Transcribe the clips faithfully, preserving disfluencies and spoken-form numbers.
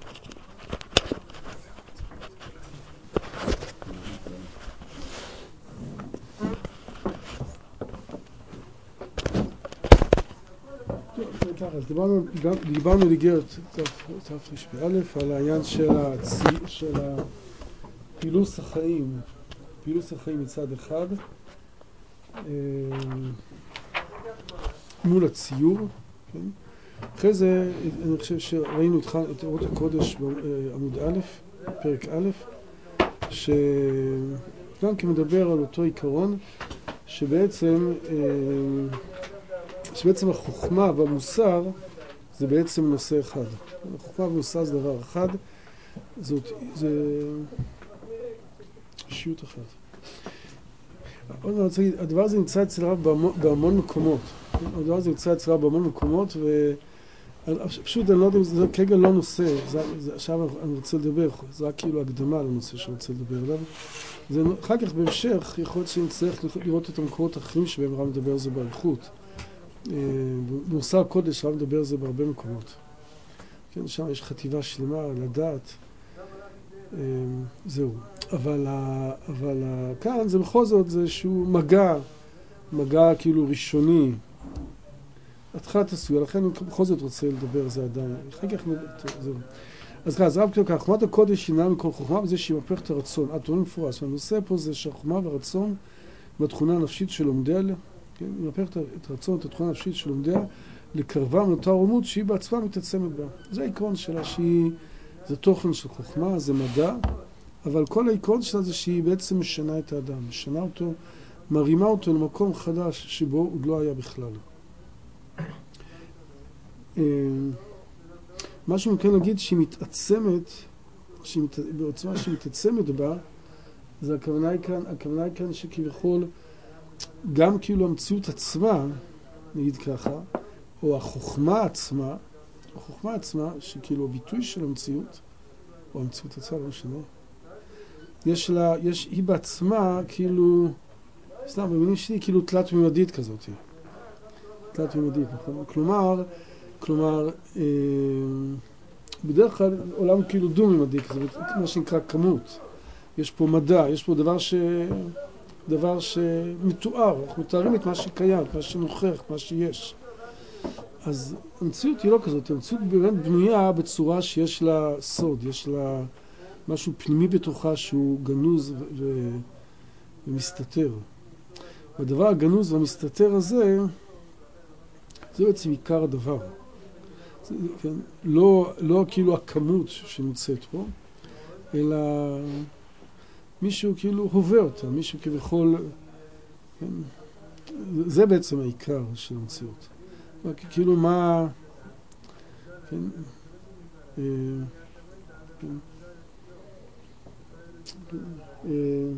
אז דיברנו, דיברנו לגרת תרפ"א על העניין של, הצי, של פילוס החיים, פילוס החיים מצד אחד, מול הציור. כן? אחרי זה, אני חושב שראינו את אורות הקודש בעמוד א', פרק א', שגם כמדבר על אותו עיקרון, שבעצם שבעצם החוכמה והמוסר זה בעצם נושא אחד. החוכמה והמוסר זה דבר אחד, זאת, זה אישיות אחת. עוד מעט רוצה להגיד, הדבר הזה נמצא אצל הרב בהמון, בהמון מקומות. הדבר הזה נמצא אצל הרב בהמון מקומות, ופשוט אני לא יודע, זה כרגע לא נושא, זה, זה, עכשיו אני רוצה לדבר, זה רק כאילו הקדמה לנושא שאני רוצה לדבר עליו. זה, אחר כך בהמשך יכול להיות שנצטרך לראות את המקורות האחרים שבהם הרב מדבר על זה באריכות. במוסר הקודש הרב מדבר על זה בהרבה מקומות. כן, שם יש חטיבה שלמה לדעת. זהו. אבל, אבל כאן זה בכל זאת זה איזשהו מגע, מגע כאילו ראשוני. התחלת עשוי, לכן אני בכל זאת רוצה לדבר על זה עדיין. אחר כך זהו. אז ככה, אז רב כאילו ככה, חוכמת הקודש אינה מכל חוכמה בזה שהיא מפך את הרצון. עד תורן מפורש. הנושא פה זה שהחוכמה והרצון בתכונה הנפשית של לומדיה, כן? היא מפך את הרצון, את התכונה הנפשית של לומדיה, לקרבה מאותה רומות שהיא בעצמה מתעצמת בה. זה העיקרון שלה שהיא, זה תוכן של חוכמה, זה מדע, אבל כל העיקרון שלה זה שהיא בעצם משנה את האדם, משנה אותו, מרימה אותו למקום חדש שבו עוד לא היה בכלל. מה שמוכן להגיד שהיא מתעצמת, שהיא מת... בעוצמה שהיא מתעצמת בה, זה הכוונה היא כאן, הכוונה היא כאן שכביכול, גם כאילו המציאות עצמה, נגיד ככה, או החוכמה עצמה, החוכמה עצמה, שכאילו הביטוי של המציאות, או המציאות עצמה, לא משנה, יש לה, יש, היא בעצמה כאילו, סתם, במילים שלי, כאילו תלת מימדית כזאת. תלת מימדית, נכון? כלומר, כלומר, אה, בדרך כלל עולם כאילו דו מימדי כזה, מה שנקרא כמות. יש פה מדע, יש פה דבר ש... דבר שמתואר, אנחנו מתארים את מה שקיים, מה שנוכח, מה שיש. אז המציאות היא לא כזאת, המציאות באמת בנויה בצורה שיש לה סוד, יש לה משהו פנימי בתוכה שהוא גנוז ו- ו- ומסתתר. והדבר הגנוז והמסתתר הזה, זה בעצם עיקר הדבר. זה, כן, לא, לא כאילו הכמות שנמצאת פה, אלא מישהו כאילו הווה אותה, מישהו כביכול, כן, זה בעצם העיקר של המציאות. כאילו מה, כן, אה, כן, אה,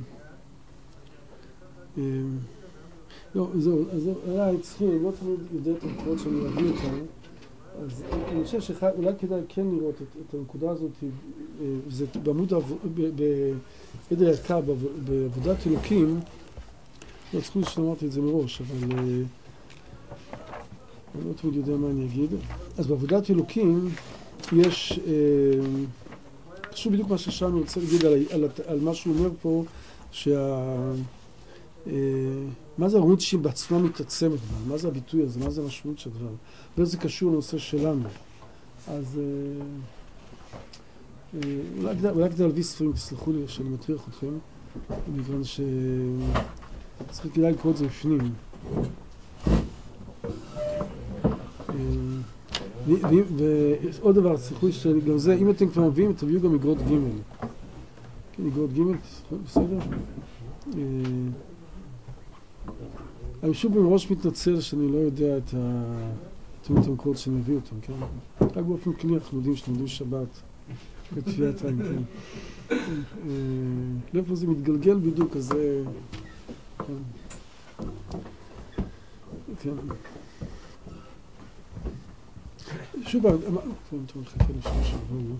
אה, לא, זהו, אז אולי צריכים, אני לא תמיד יודע את המקורות שאני אביא אותם, אז אני חושב שאולי כדאי כן לראות את, את הנקודה הזאת, זה בעמוד, בעדר היקר, בעבודת אלוקים, לא צריכים שאמרתי את זה מראש, אבל אני לא תמיד יודע מה אני אגיד. אז בעבודת אלוקים יש, חשוב בדיוק מה ששם אני רוצה להגיד על, על, על מה שהוא אומר פה, שה... מה זה הרמות שהיא בעצמה מתעצמת בה? מה זה הביטוי הזה? מה זה המשמעות של הדבר? וזה קשור לנושא שלנו. אז אולי כדאי, אולי כדאי להביא ספרים, תסלחו לי שאני מטריח אתכם, בגלל שצריך כדאי לקרוא את זה בפנים. ועוד דבר, תסלחו לי שגם זה, אם אתם כבר מביאים, תביאו גם אגרות ג'. כן, אגרות ג', בסדר? אני שוב במראש מתנצל שאני לא יודע את המקורות שאני מביא אותם, כן? רק באופן כלי אנחנו יודעים שאתם יודעים שבת בתפילת העין, כן? לאיפה זה מתגלגל בדיוק, אז זה... כן. שוב, טוב, טוב, נחכה לשם שבוע.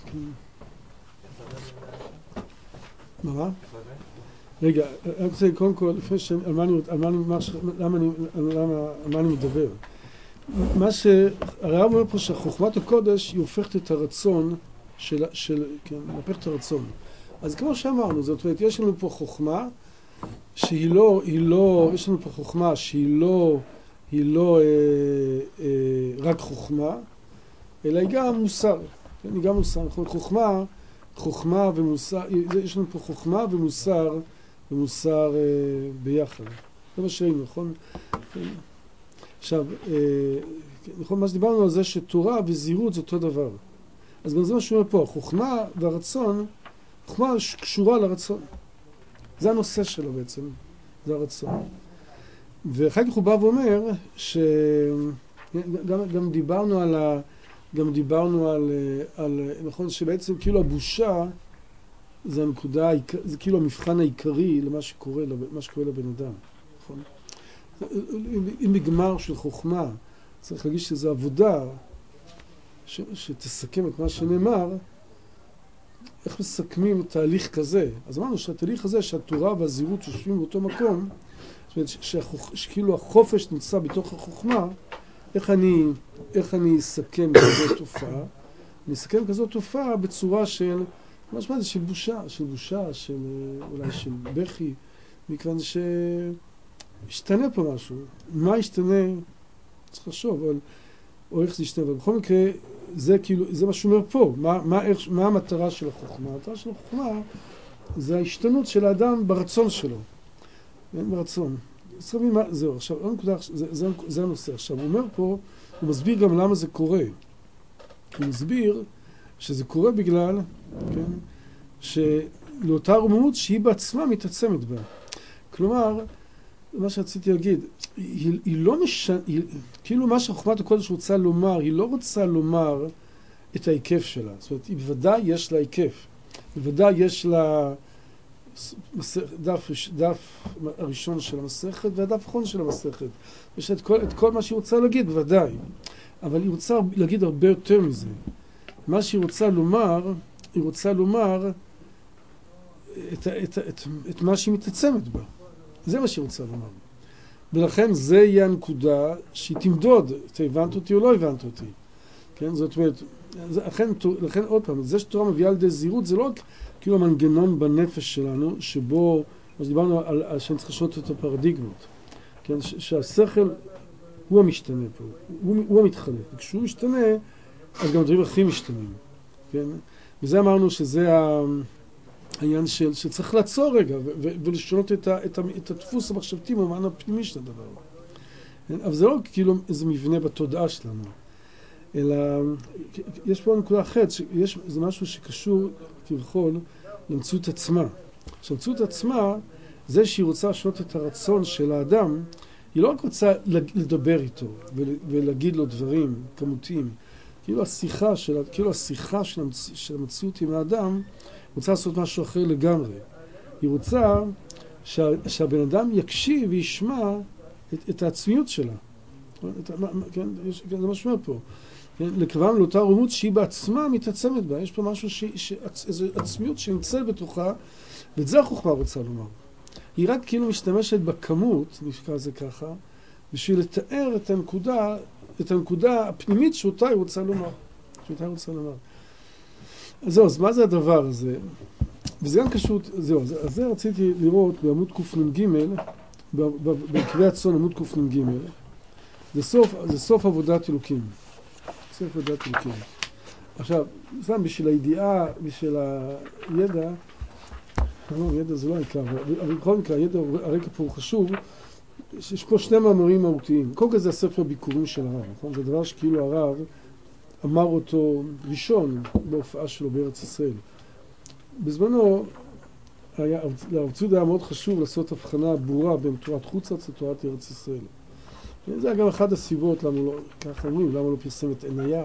מה מה? רגע, אני רוצה קודם כל, לפני ש... על מה אני... למה אני מדבר? מה שהרב אומר פה שחוכמת הקודש היא הופכת את הרצון של... כן, הופכת את הרצון. אז כמו שאמרנו, זאת אומרת, יש לנו פה חוכמה שהיא לא... היא לא... יש לנו פה חוכמה שהיא לא... היא לא אה, אה, רק חוכמה, אלא היא גם מוסר. כן, היא גם מוסר. חוכמה, חוכמה ומוסר... יש לנו פה חוכמה ומוסר... ומוסר אה, ביחד. זה מה שראינו, נכון? עכשיו, אה, נכון, מה שדיברנו על זה שתורה וזהירות זה אותו דבר. אז גם זה מה שאומר פה, החוכמה והרצון, חוכמה קשורה לרצון. זה הנושא שלו בעצם, זה הרצון. ואחר כך הוא בא ואומר שגם גם דיברנו על ה... גם דיברנו על, על, נכון, שבעצם כאילו הבושה זה הנקודה, זה כאילו המבחן העיקרי למה שקורה, למה שקורה לבן אדם, נכון? אם בגמר של חוכמה צריך להגיד שזו עבודה ש, שתסכם את מה שנאמר, איך מסכמים תהליך כזה? אז אמרנו שהתהליך הזה שהתורה והזהירות יושבים באותו מקום, זאת אומרת שהחוכ... שכאילו החופש נמצא בתוך החוכמה, איך אני, איך אני אסכם כזאת תופעה? אני אסכם כזאת תופעה בצורה של, מה שמה זה של בושה, של בושה, של אולי של בכי, מכיוון שישתנה פה משהו. מה ישתנה? צריך לחשוב, אבל, או איך זה ישתנה. אבל בכל מקרה, זה כאילו, זה מה שאומר פה. מה, מה, איך, מה המטרה של החוכמה? המטרה של החוכמה זה ההשתנות של האדם ברצון שלו. אין ברצון. זהו, עכשיו, זה, זה, זה הנושא. עכשיו, הוא אומר פה, הוא מסביר גם למה זה קורה. הוא מסביר שזה קורה בגלל, כן, שלאותה רוממות שהיא בעצמה מתעצמת בה. כלומר, מה שרציתי להגיד, היא, היא לא משנה, היא, כאילו מה שחוכמת הקודש רוצה לומר, היא לא רוצה לומר את ההיקף שלה. זאת אומרת, היא בוודאי יש לה היקף. בוודאי יש לה דף, דף הראשון של המסכת והדף האחרון של המסכת. יש את כל, את כל מה שהיא רוצה להגיד, בוודאי. אבל היא רוצה להגיד הרבה יותר מזה. מה שהיא רוצה לומר, היא רוצה לומר את, את, את, את מה שהיא מתעצמת בה. זה מה שהיא רוצה לומר. ולכן זה יהיה הנקודה שהיא תמדוד, אתה הבנת אותי או לא הבנת אותי. כן? זאת אומרת, לכן, לכן עוד פעם, זה שתורה מביאה לידי זהירות, זה לא רק כאילו המנגנון בנפש שלנו, שבו, אז דיברנו על, על שאני צריך לשנות את הפרדיגמות. כן? ש, שהשכל הוא המשתנה פה, הוא, הוא המתחלף. וכשהוא משתנה, אז גם דברים אחרים משתנים. כן? וזה אמרנו שזה העניין של, שצריך לעצור רגע, ו, ו, ולשנות את, ה, את, ה, את הדפוס המחשבתי, במען הפנימי של הדבר. כן? אבל זה לא כאילו איזה מבנה בתודעה שלנו. אלא יש פה נקודה אחרת, שיש, זה משהו שקשור כביכול למציאות עצמה. עכשיו, המציאות עצמה, זה שהיא רוצה לשנות את הרצון של האדם, היא לא רק רוצה לדבר איתו ולהגיד לו דברים כמותיים, כאילו השיחה של, כאילו השיחה של, המצ... של המציאות עם האדם, רוצה לעשות משהו אחר לגמרי. היא רוצה שה... שהבן אדם יקשיב וישמע את, את העצמיות שלה. את... כן? יש... זה מה שאומר פה. לקרבם לאותה רוממות שהיא בעצמה מתעצמת בה. יש פה משהו, ש... ש... איזו עצמיות שנמצאת בתוכה, ואת זה החוכמה רוצה לומר. היא רק כאילו משתמשת בכמות, נפקע זה ככה, בשביל לתאר את הנקודה, את הנקודה הפנימית שאותה היא רוצה לומר. שאותה היא רוצה לומר. אז זהו, אז מה זה הדבר הזה? וזה גם קשור, זהו, אז זה רציתי לראות בעמוד קנ"ג, בקרי הצאן עמוד קנ"ג, זה סוף, זה סוף עבודת אלוקים. סוף עבודת אלוקים. עכשיו, סתם בשביל הידיעה, בשביל הידע, לא, ידע זה לא העיקר, אבל בכל מקרה, הידע, הרקע פה הוא חשוב, יש פה שני מאמרים מהותיים. קודם כל זה הספר ביקורים של הרב, נכון? זה דבר שכאילו הרב אמר אותו ראשון בהופעה שלו בארץ ישראל. בזמנו, היה, לרב צבי היה מאוד חשוב לעשות הבחנה ברורה בין תורת חוץ-לארץ לתורת ארץ ישראל. זה היה גם אחד הסיבות, למה לא, ככה אומרים, למה לא פרסם את עניה.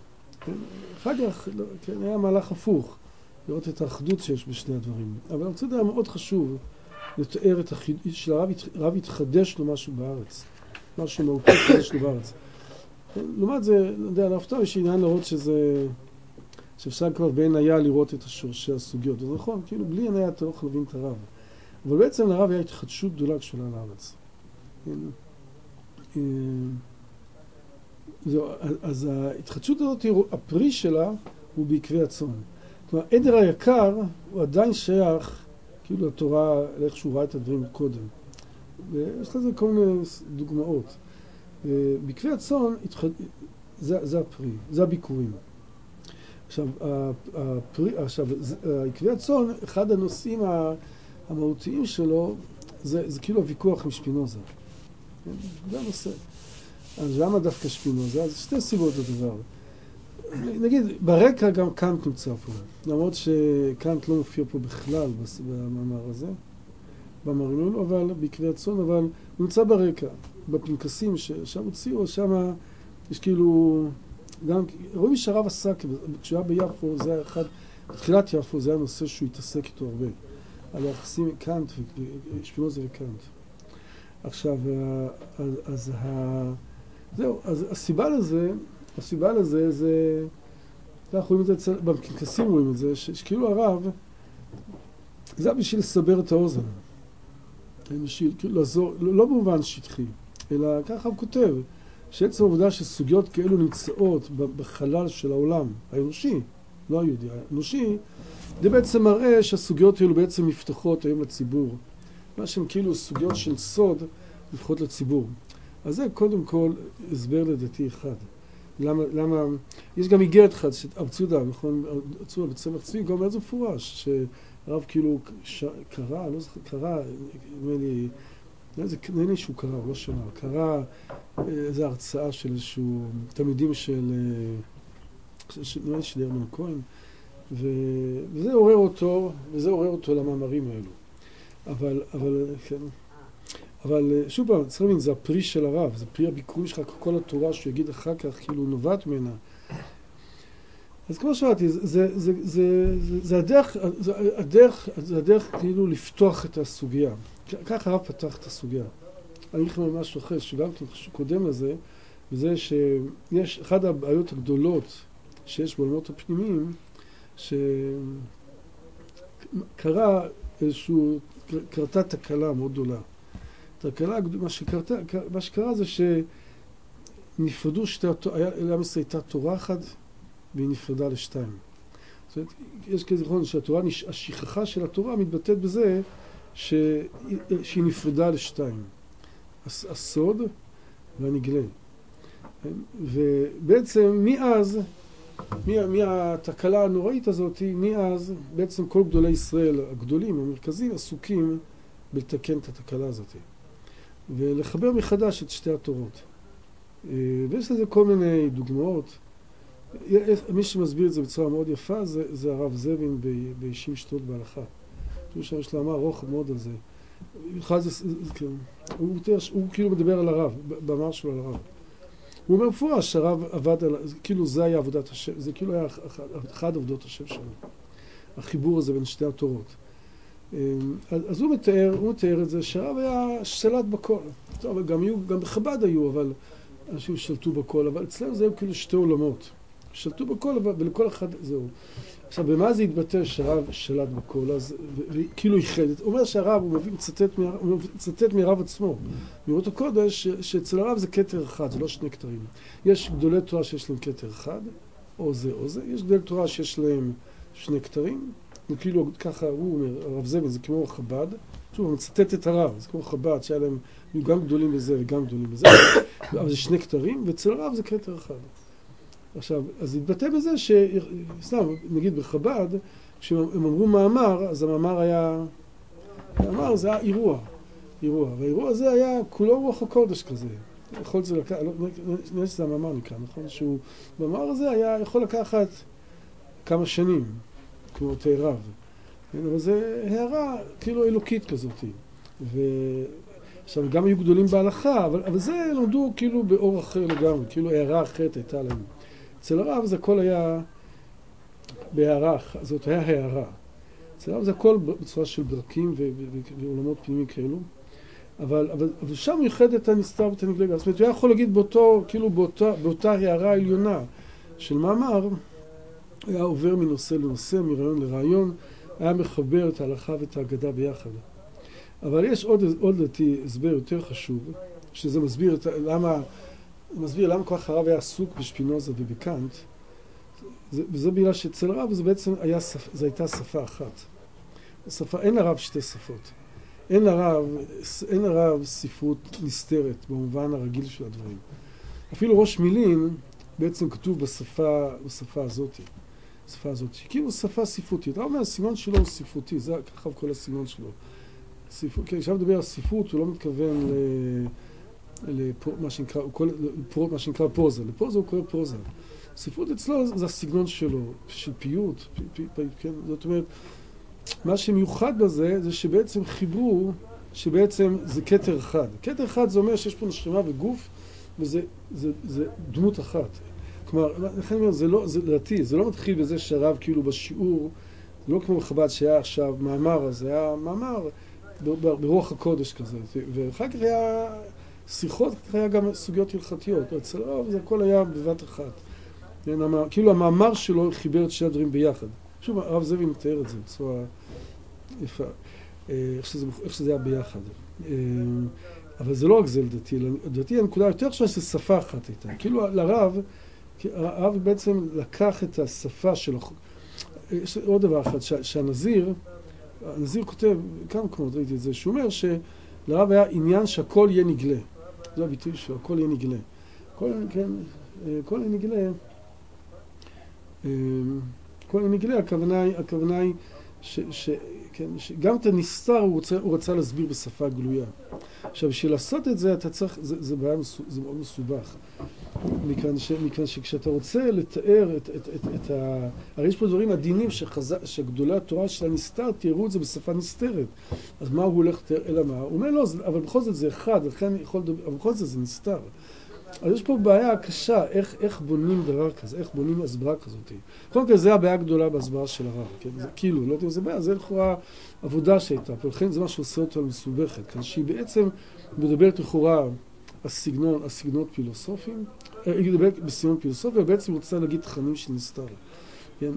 אחר כך, כן, היה מהלך הפוך. לראות את האחדות שיש בשני הדברים. אבל אני רוצה לדעת מאוד חשוב לתאר את החידוש של הרב, הרב התחדש לו משהו בארץ. משהו מהותי התחדש לו בארץ. לעומת זה, אני יודע, להפתעה יש עניין לראות שזה, שאפשר כבר בעין היה לראות את השורשי הסוגיות. אז נכון, כאילו בלי עין היה אתה לא יכול להבין את הרב. אבל בעצם לרב היה התחדשות גדולה כשעלה לארץ. אז ההתחדשות הזאת, הפרי שלה הוא בעקבי הצאן. כלומר, עדר היקר הוא עדיין שייך כאילו לתורה, לאיך שהוא ראה את הדברים קודם. ויש לזה כל מיני דוגמאות. בעקבי הצאן, זה, זה הפרי, זה הביקורים. עכשיו, הפרי, עכשיו, עקבי הצאן, אחד הנושאים המהותיים שלו, זה, זה כאילו הוויכוח עם שפינוזה. זה הנושא. אז למה דווקא שפינוזה? אז שתי סיבות לדבר. נגיד, ברקע גם קאנט נמצא פה. למרות שקאנט לא מופיע פה בכלל במאמר הזה, במאמרים האלו, אבל בעקבי הצאן, אבל הוא נמצא ברקע. בפנקסים ששם הוציאו, שם יש כאילו, גם, רואים שהרב עסק, כשהוא היה ביפו, זה היה אחד, בתחילת יפו, זה היה נושא שהוא התעסק איתו הרבה. על היחסים קאנט, שפינוזה וקאנט. עכשיו, אז, אז, זהו, אז הסיבה לזה, הסיבה לזה זה, אנחנו רואים את זה, בפנקסים רואים את זה, שכאילו הרב, זה היה בשביל לסבר את האוזן. בשביל, כאילו, לעזור, לא במובן שטחי, אלא ככה הוא כותב, שעצם העובדה שסוגיות כאלו נמצאות בחלל של העולם האנושי, לא היהודי, האנושי, זה בעצם מראה שהסוגיות האלו בעצם נפתחות היום לציבור. מה שהן כאילו סוגיות של סוד, נפתחות לציבור. אז זה קודם כל הסבר לדעתי אחד. למה, למה, יש גם איגרת אחד, אבצודה, נכון, אבצודה בצמח צבי, גם איזה מפורש, שהרב כאילו ש... קרא, לא זוכר, קרא, נראה לי, נראה לי שהוא קרא, הוא לא שמע, קרא איזו הרצאה של איזשהו תלמידים של, נראה לי של ירמן כהן, ו... וזה עורר אותו, וזה עורר אותו למאמרים האלו. אבל, אבל, כן. אבל שוב פעם, צריך להבין, זה הפרי של הרב, זה פרי הביקורים שלך, כל התורה שהוא יגיד אחר כך, כאילו נובעת ממנה. אז כמו שאמרתי, זה, זה, זה, זה, זה הדרך, זה הדרך, זה הדרך כאילו לפתוח את הסוגיה. ככה הרב פתח את הסוגיה. אני אגיד לכם משהו אחר, שגם קודם לזה, וזה שיש, אחת הבעיות הגדולות שיש בעולמות הפנימיים, שקרה איזשהו, קרתה תקלה מאוד גדולה. תקלה, מה שקרתה, מה שקרה זה שנפרדו שתי, לעם ישראל הייתה תורה אחת, והיא נפרדה לשתיים. זאת אומרת, יש כזה נכון שהתורה, השכחה של התורה מתבטאת בזה ש, שהיא נפרדה לשתיים. הסוד והנגלה. ובעצם מאז, מהתקלה הנוראית הזאת, מאז בעצם כל גדולי ישראל, הגדולים, המרכזיים, עסוקים בלתקן את התקלה הזאת. ולחבר מחדש את שתי התורות. ויש לזה כל מיני דוגמאות. מי שמסביר את זה בצורה מאוד יפה, זה, זה הרב זבין בישים שטות בהלכה. שהוא יש לו אמר ארוך מאוד על זה. זה, כן. הוא, הוא כאילו מדבר על הרב, במאמר שלו על הרב. הוא אומר מפורש שהרב עבד על, כאילו זה היה עבודת השם, זה כאילו היה אחד עבודות השם שלו. החיבור הזה בין שתי התורות. אז הוא מתאר, הוא מתאר את זה שהרב היה שלט בכל. טוב, גם, היו, גם בחב"ד היו, אבל אנשים שלטו בכל, אבל אצלנו זה היו כאילו שתי עולמות. שלטו בכל, ולכל אחד זהו. עכשיו, במה זה התבטא שהרב שלט בכל, אז, וכאילו ייחדת. הוא אומר שהרב, הוא מביא, מצטט, הוא מצטט מהרב עצמו, מאורות הקודש, שאצל הרב זה כתר אחד, זה לא שני כתרים. יש גדולי תורה שיש להם כתר אחד, או זה או זה, יש גדולי תורה שיש להם שני כתרים, וכאילו ככה הוא אומר, הרב זבין, זה כמו חב"ד, שוב, הוא מצטט את הרב, זה כמו חב"ד, שהיה להם גם גדולים בזה וגם גדולים בזה, אבל זה שני כתרים, ואצל הרב זה כתר אחד. עכשיו, אז התבטא בזה ש... סתם, נגיד בחב"ד, כשהם אמרו מאמר, אז המאמר היה... המאמר זה היה אירוע, אירוע, והאירוע הזה היה כולו רוח הקודש כזה. יכול להיות זה לקחת, נראה שזה המאמר נקרא, נכון? שהוא... במאמר הזה היה יכול לקחת כמה שנים, כמו תאריו. אבל זה הערה כאילו אלוקית כזאת. ו... עכשיו, גם היו גדולים בהלכה, אבל, אבל זה למדו כאילו באור אחר לגמרי, כאילו הערה אחרת הייתה להם. אצל הרב זה הכל היה בהערה, זאת היה הערה. אצל הרב זה הכל בצורה של ברקים ועולמות פנימיים כאלו. אבל, אבל, אבל שם ייחד את הנסתר ואת הנגלה. זאת אומרת, הוא היה יכול להגיד באותו, כאילו באותה, באותה הערה העליונה של מאמר, היה עובר מנושא לנושא, מרעיון לרעיון, היה מחבר את ההלכה ואת ההגדה ביחד. אבל יש עוד, עוד לדעתי הסבר יותר חשוב, שזה מסביר את, למה, מסביר למה כל כך הרב היה עסוק בשפינוזה ובקאנט, זה, וזה בגלל שאצל הרב זה בעצם היה, זה הייתה שפה אחת. שפה, אין לרב שתי שפות. אין לרב, אין לרב ספרות נסתרת במובן הרגיל של הדברים. אפילו ראש מילים בעצם כתוב בשפה, בשפה הזאת. בשפה הזאת. כאילו שפה ספרותית. הרב אומר, הסגנון שלו הוא ספרותי, זה ככה כל הסגנון שלו. כן, עכשיו מדבר על ספרות, הוא לא מתכוון למה שנקרא, מה שנקרא פרוזה. לפרוזה הוא קורא פרוזה. ספרות אצלו זה הסגנון שלו, של פיוט, כן, זאת אומרת, מה שמיוחד בזה זה שבעצם חיברו, שבעצם זה כתר אחד. כתר אחד זה אומר שיש פה נשמה וגוף, וזה זה, זה דמות אחת. כלומר, לכן אני אומר, זה לא, זה לדעתי, זה לא מתחיל בזה שהרב כאילו בשיעור, זה לא כמו בחב"ד שהיה עכשיו מאמר, אז זה היה מאמר ברוח הקודש כזה, ואחר כך היה שיחות, היה גם סוגיות הלכתיות, אצל הרב זה הכל היה בבת אחת. כאילו המאמר שלו חיבר את שני הדברים ביחד. שוב, הרב זאבי מתאר את זה בצורה יפה, איך שזה, איך שזה היה ביחד. אבל זה לא רק זה לדעתי, לדעתי הנקודה יותר חשובה ששפה אחת הייתה. כאילו לרב, הרב בעצם לקח את השפה שלו. יש עוד דבר אחד, שהנזיר, הנזיר כותב, כמה מקומות ראיתי את זה, שהוא אומר שלרב היה עניין שהכל יהיה נגלה. זה הביטוי שלו, הכל יהיה נגלה. הכל, כן, הכל יהיה נגלה. כל הנגלה, הכוונה היא, הכוונה היא ש, ש, כן, שגם את הנסתר הוא רוצה, הוא רצה להסביר בשפה גלויה. עכשיו, בשביל לעשות את זה, אתה צריך, זה, זה בעיה, זה מאוד מסובך. מכאן, ש, מכאן שכשאתה רוצה לתאר את, את, את, את ה... הרי יש פה דברים עדינים שחז... שגדולי התורה של הנסתר תיארו את זה בשפה נסתרת. אז מה הוא הולך לתאר? אלא מה? הוא אומר, לא, אבל בכל זאת זה אחד, לכן יכול לדבר, אבל בכל זאת זה נסתר. אז יש פה בעיה קשה, איך, איך בונים דבר כזה, איך בונים הסברה כזאת. קודם כל, זה הבעיה הגדולה בהסברה של הרב, כן? זה כאילו, לא יודעים, זה בעיה, זה לכאורה עבודה שהייתה, ולכן זה מה שעושה אותה מסובכת, כן? שהיא בעצם מדברת לכאורה הסגנון, הסגנונות פילוסופיים, היא מדברת בסגנון פילוסופי, ובעצם רוצה להגיד תכנים של נסתר. כן?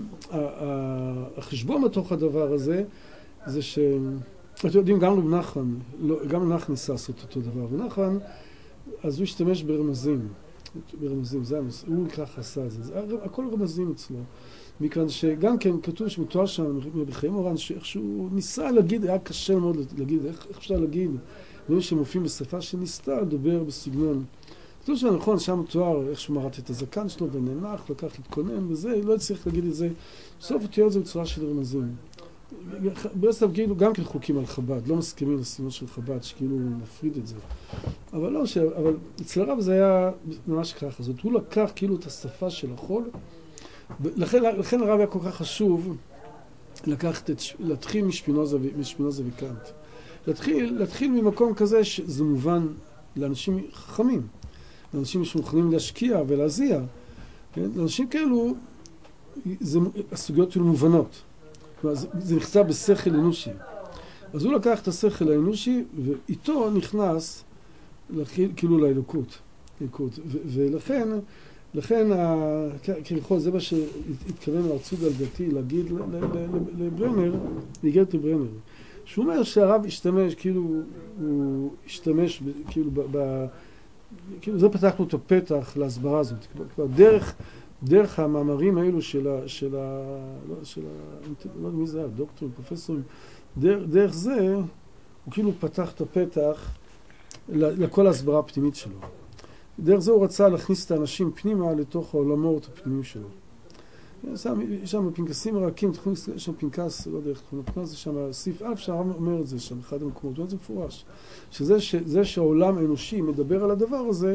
החשבון בתוך הדבר הזה, זה ש... אתם יודעים, גם רב נחמן, גם רב נחמן ניסה לעשות אותו דבר, ונחמן, אז הוא השתמש ברמזים, ברמזים, זה הנושא, הוא ככה עשה את זה, זה הכל רמזים אצלו, מכאן שגם כן כתוב שמתואר שם בחיים אורן, שאיכשהו ניסה להגיד, היה קשה מאוד להגיד, איך, איך אפשר להגיד, דברים שמופיעים בשפה שניסתה, לדבר בסגנון. כתוב שנכון, שם מתואר איך מרט את הזקן שלו ונאנח, לקח להתכונן וזה, לא צריך להגיד את זה, בסוף הוא תיאר את זה בצורה של רמזים. ברסלב כאילו גם כן חוקים על חב"ד, לא מסכימים לסימון של חב"ד, שכאילו מפריד את זה. אבל לא, ש... אבל אצל הרב זה היה ממש ככה, זאת הוא לקח כאילו את השפה של החול, לכן, לכן הרב היה כל כך חשוב לקחת את, להתחיל משפינוזה, משפינוזה וקאנט. להתחיל, להתחיל ממקום כזה שזה מובן לאנשים חכמים, לאנשים שמוכנים להשקיע ולהזיע, כן? לאנשים כאלו, זה, הסוגיות האלו מובנות. זה, זה נכתב בשכל אנושי. אז הוא לקח את השכל האנושי, ואיתו נכנס כאילו לאלוקות. אלוקות. ו- ולכן, לכן, כביכול, זה מה שהתכוון הרצוג על דתי להגיד לברנר, להיגרת לברנר. שהוא אומר שהרב השתמש, כאילו, הוא השתמש, כאילו, ב, ב, כאילו, זה פתח לו את הפתח להסברה הזאת. כבר דרך, דרך המאמרים האלו של ה, של ה, לא, של ה, לא יודע מי זה היה, דוקטורים, פרופסורים, דרך, דרך זה, הוא כאילו פתח את הפתח לכל ההסברה הפנימית שלו. דרך זה הוא רצה להכניס את האנשים פנימה לתוך העולמות הפנימיים שלו. יש שם פנקסים מרקים, יש שם פנקס, לא יודע איך קוראים לפנקס, זה שם סעיף א' שהרב אומר את זה שם, אחד המקומות, זה מפורש. שזה ש, זה שהעולם האנושי מדבר על הדבר הזה,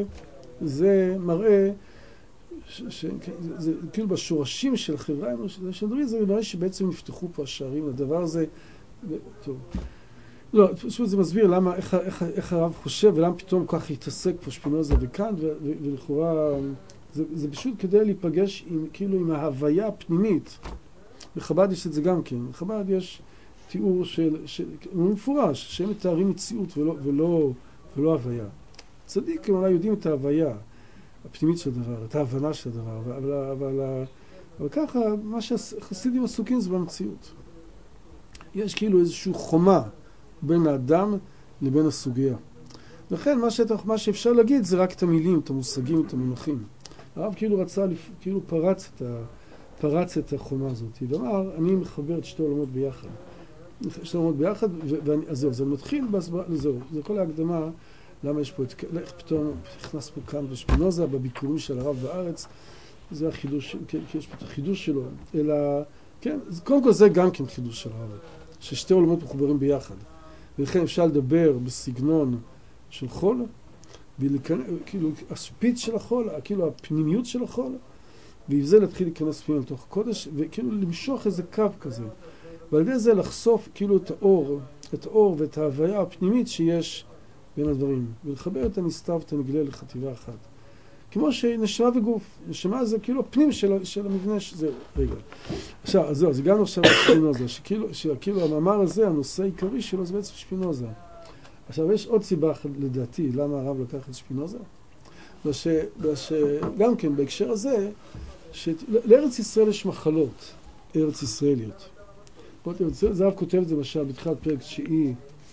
זה מראה, ש, ש, זה, כאילו בשורשים של החברה האנושית, שדברים זה מראה שבעצם נפתחו פה השערים לדבר הזה, טוב. לא, פשוט זה מסביר למה, איך, איך, איך הרב חושב ולמה פתאום כך התעסק פה שפינוזה וכאן, ו, ו, ולכאורה, זה, זה פשוט כדי להיפגש עם, כאילו עם ההוויה הפנימית. בחב"ד יש את זה גם כן. בחב"ד יש תיאור של, של, הוא מפורש, שהם מתארים מציאות ולא, ולא, ולא הוויה. צדיק, הם אולי יודעים את ההוויה הפנימית של הדבר, את ההבנה של הדבר, אבל, אבל, אבל ככה, מה שהחסידים עסוקים זה במציאות. יש כאילו איזושהי חומה בין האדם לבין הסוגיה. לכן, מה, שאתה, מה שאפשר להגיד זה רק את המילים, את המושגים, את המונחים. הרב כאילו רצה, כאילו פרץ את, ה, פרץ את החומה הזאת. ואמר, אני מחבר את שתי עולמות ביחד. שתי עולמות ביחד, ואני, אז זהו, זה מתחיל בהסברה, זהו, זה כל ההקדמה, למה יש פה את, איך פתאום נכנס פה כאן ושפינוזה בביקורים של הרב בארץ, זה החידוש, כי יש פה את החידוש שלו, אלא, כן, קודם כל זה גם כן חידוש של הרב, ששתי עולמות מחוברים ביחד. ולכן אפשר לדבר בסגנון של חול, כאילו השפיץ של החול, כאילו הפנימיות של החול, ועם זה להתחיל להיכנס פנימה לתוך הקודש, וכאילו למשוך איזה קו כזה. ועל ידי זה לחשוף כאילו את האור, את האור ואת ההוויה הפנימית שיש בין הדברים, ולחבר את הנסתר ואת הנגלה לחטיבה אחת. כמו שנשמה וגוף, נשמה זה כאילו הפנים של, של המבנה, זה, רגע. עכשיו, אז זהו, אז הגענו עכשיו לשפינוזה, שכאילו, שכאילו המאמר הזה, הנושא העיקרי שלו זה בעצם שפינוזה. עכשיו, יש עוד סיבה אחת לדעתי, למה הרב לקח את שפינוזה? וש, וש, גם כן, בהקשר הזה, שלארץ ישראל יש מחלות, ארץ ישראליות. זה הרב כותב את זה למשל, בתחילת פרק תשיעי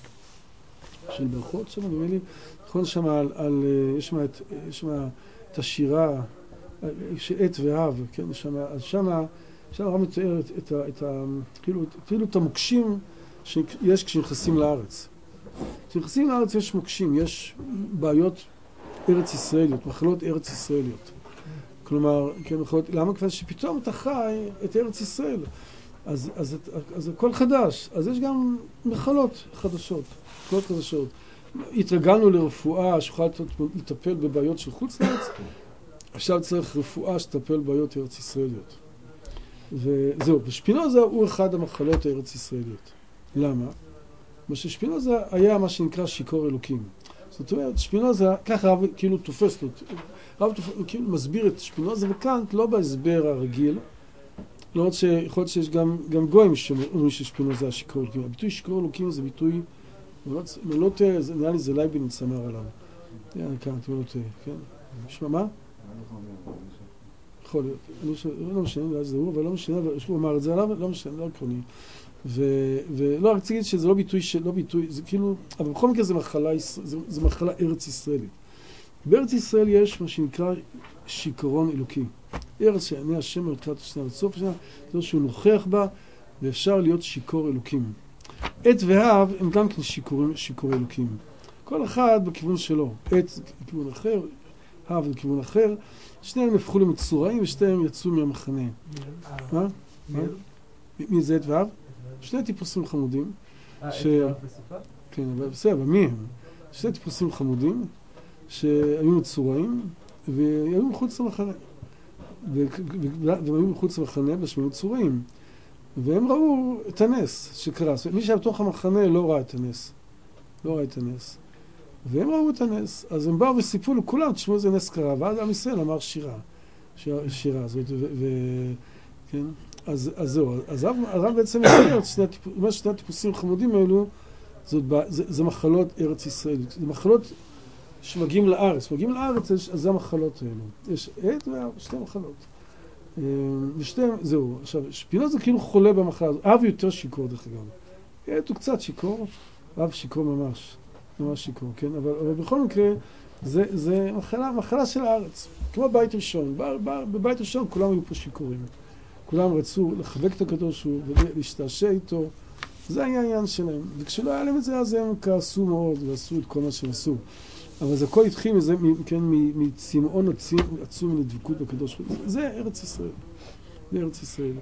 של ברכות, שם נראה לי, נכון שם על, על יש שם את, יש שם את השירה, שעת ואהב, כן, שם, אז שם, שם הרב מתאר את, את, את, כאילו, כאילו את המוקשים שיש כשנכנסים לארץ. כשנכנסים לארץ יש מוקשים, יש בעיות ארץ ישראליות, מחלות ארץ ישראליות. כלומר, כן, מחלות, למה כבר שפתאום אתה חי את ארץ ישראל? אז, אז, אז הכל חדש, אז יש גם מחלות חדשות, מחלות חדשות. התרגלנו לרפואה שיכולה לטפל בבעיות של חוץ לארץ, עכשיו צריך רפואה שתטפל בבעיות ארץ ישראליות. וזהו, ושפינוזה הוא אחד המחלות הארץ ישראליות. למה? מה ששפינוזה היה מה שנקרא שיכור אלוקים. זאת אומרת, שפינוזה, ככה רב כאילו תופס לו, רב כאילו מסביר את שפינוזה וקאנט לא בהסבר הרגיל, למרות שיכול להיות שיש גם, גם גויים שאומרים ששפינוזה היה שיכור אלוקים. הביטוי שיכור אלוקים זה ביטוי, לא תראה, נראה לי זה לייבניץ אמר עליו. יאללה, כאן, אתם לא תראה, כן? נשמע מה? יכול להיות. לא משנה, זה הוא, אבל לא משנה, הוא אמר את זה עליו, לא משנה, לא עקרוני. ולא, רק תגיד שזה לא ביטוי, לא ביטוי, זה כאילו, אבל בכל מקרה זה מחלה, זה מחלה ארץ ישראלית. בארץ ישראל יש מה שנקרא שיכרון אלוקי. ארץ שעיני השם מתחילת השנה לסוף השנה, זה שהוא נוכח בה, ואפשר להיות שיכור אלוקים. עת והב הם גם כן שיכורים, שיכור אלוקים. כל אחד בכיוון שלו. עת בכיוון אחר, הב בכיוון אחר. שניהם הפכו למצורעים ושניהם יצאו מהמחנה. מה? מי זה עת והב? שני טיפוסים חמודים. ש... כן, אבל בסדר, אבל מי הם? שני טיפוסים חמודים שהיו מצורעים והיו מחוץ למחנה. והם היו מחוץ למחנה בשמי מצורעים. והם ראו את הנס שקרה. מי שהיה בתוך המחנה לא ראה את הנס. לא ראה את הנס. והם ראו את הנס. אז הם באו וסיפרו לכולם, תשמעו איזה נס קרה. ואז עם ישראל אמר שירה. שירה הזאת. כן? אז זהו. אז הרב בעצם אומר שני הטיפוסים החמודים האלו, זה מחלות ארץ ישראל. זה מחלות שמגיעים לארץ. מגיעים לארץ, אז זה המחלות האלו. יש עת ושתי מחלות. ושתיהם, זהו. עכשיו, שפינוזה כאילו חולה במחלה הזאת. אב יותר שיקור דרך אגב. עת הוא קצת שיקור, אב שיקור ממש. ממש שיקור, כן? אבל, אבל בכל מקרה, זה, זה מחלה, מחלה של הארץ. כמו בית ראשון. בבית ראשון כולם היו פה שיקורים. כולם רצו לחבק את הקדוש ולהשתעשע איתו. זה היה העניין שלהם. וכשלא היה להם את זה, אז הם כעסו מאוד ועשו את כל מה שהם עשו. אבל זה הכל התחיל מזה, כן, מצמאון עצום לדבקות בקדוש. זה ארץ ישראל. זה ארץ ישראל.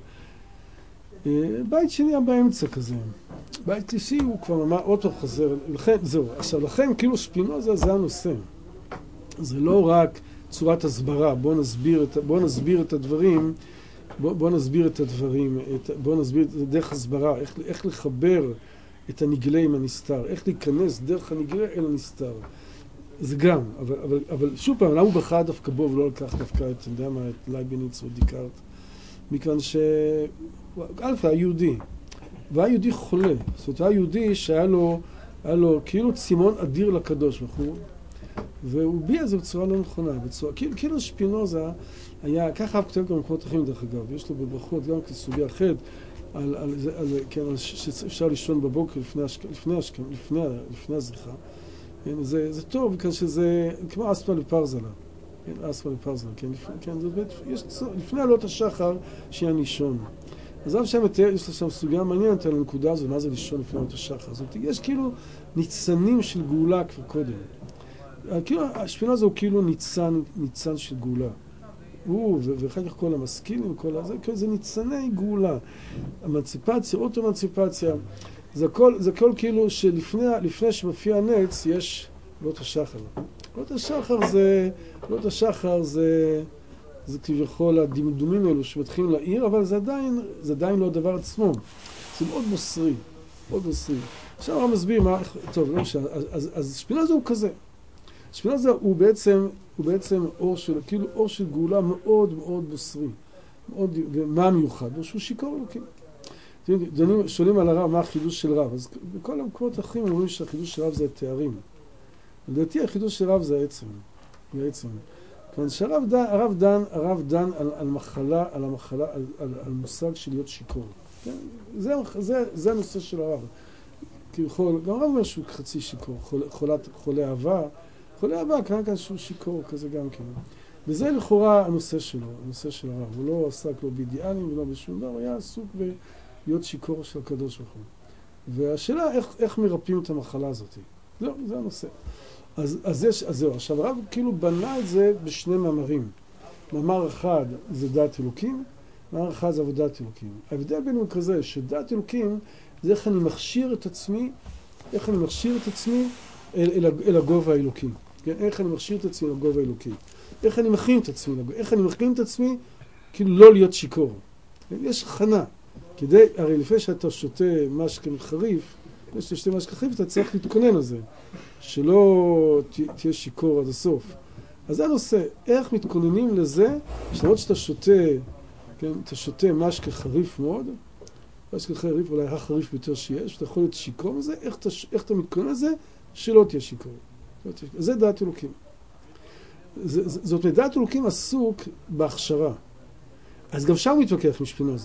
בית שני היה באמצע כזה. בית שלישי הוא כבר אמר, אותו חזר. לכן, זהו. עכשיו, לכן, כאילו שפינוזה זה הנושא. זה לא רק צורת הסברה. בוא נסביר את, בוא נסביר את הדברים. בוא, בוא נסביר את הדברים. את, בוא נסביר את דרך הסברה. איך, איך לחבר את הנגלה עם הנסתר. איך להיכנס דרך הנגלה אל הנסתר. זה גם, אבל, אבל, אבל שוב פעם, למה הוא בחר דווקא בו ולא לקח דווקא את, אתה יודע מה, את לייבניץ או דיקארט? מכאן ש... א', היה יהודי, והיה יהודי חולה, זאת אומרת, היה יהודי שהיה לו, היה לו כאילו צימון אדיר לקדוש ברוך הוא, והוא ביע את זה בצורה לא נכונה, בצורה, כאילו, כאילו שפינוזה היה, ככה אף כתב גם במקומות אחרים דרך אגב, יש לו בברכות גם כסוגיה אחרת, על, על, על, על, כן, על שאפשר לישון בבוקר לפני, לפני, לפני, לפני, לפני הזריחה. כן, זה, זה טוב, בגלל שזה כמו אספה לפרזלה. כן, אספה לפרזלה, כן, כן, זה באמת, יש, לפני עלות השחר שיהיה לישון. אז אף שם יש לו שם סוגיה מעניינת על הנקודה הזו, מה זה לישון לפני עלות השחר. זאת אומרת, יש כאילו ניצנים של גאולה כבר קודם. כאילו, השפינוזה הוא כאילו ניצן, ניצן של גאולה. הוא, ואחר כך כל המשכילים, כל הזה, זה ניצני גאולה. אמנציפציה, אוטו-אמנציפציה. זה הכל, זה הכל כאילו שלפני, לפני שמופיע הנץ יש עלות השחר. עלות השחר זה, עלות השחר זה, זה כביכול הדמדומים האלו שמתחילים לעיר, אבל זה עדיין, זה עדיין לא הדבר עצמו. זה מאוד מוסרי, מאוד מוסרי. עכשיו הרב מסביר מה, טוב, לא משנה, אז, אז, אז שפינוזה הוא כזה. שפינוזה הוא בעצם, הוא בעצם אור של, כאילו אור של גאולה מאוד מאוד מוסרי. מאוד, ומה מיוחד? הוא שהוא שיכור אלוקים. דנים, שואלים על הרב מה החידוש של רב, אז בכל המקומות האחרים אומרים שהחידוש של רב זה התארים. לדעתי החידוש של רב זה העצם, זה העצם. כלומר שהרב דן, הרב דן, הרב דן על, על מחלה, על המחלה, על, על, על מושג של להיות שיכור. כן? זה, זה, זה הנושא של הרב. כביכול, גם הרב אומר שהוא חצי שיכור, חול, חולת, חולה אהבה, חולה אהבה, כאן כאן שהוא שיכור, כזה גם כן. וזה לכאורה הנושא שלו, הנושא של הרב. הוא לא עסק לא באידיאלים ולא בשום דבר, הוא היה עסוק ב... להיות שיקור של הקדוש ברוך הוא. והשאלה איך, איך מרפאים את המחלה הזאת. זהו, זה הנושא. אז, אז, יש, אז זהו, עכשיו הרב כאילו בנה את זה בשני מאמרים. מאמר אחד זה דעת אלוקים, מאמר אחד זה עבודת אלוקים. ההבדל בינינו כזה, שדעת אלוקים זה איך אני מכשיר את עצמי, איך אני מכשיר את עצמי אל, אל, אל הגובה האלוקי. כן? איך אני מכשיר את עצמי אל הגובה האלוקי. איך אני מכין את עצמי, איך אני מכין את עצמי כאילו לא להיות שיקור. יש הכנה. כדי, הרי לפני שאתה שותה משקה חריף, לפני שאתה שותה משקה חריף, אתה צריך להתכונן על זה, שלא תהיה שיקור עד הסוף. אז זה הנושא, איך מתכוננים לזה, שלמרות שאתה שותה, כן, אתה שותה משקה חריף מאוד, משקה חריף אולי החריף ביותר שיש, ואתה יכול להיות שיקור מזה, איך אתה, איך אתה מתכונן לזה, שלא תהיה שיקור. זה דעת אלוקים. זאת אומרת, דעת אלוקים עסוק בהכשרה. אז גם שם הוא מתווכח עם שפינוזה.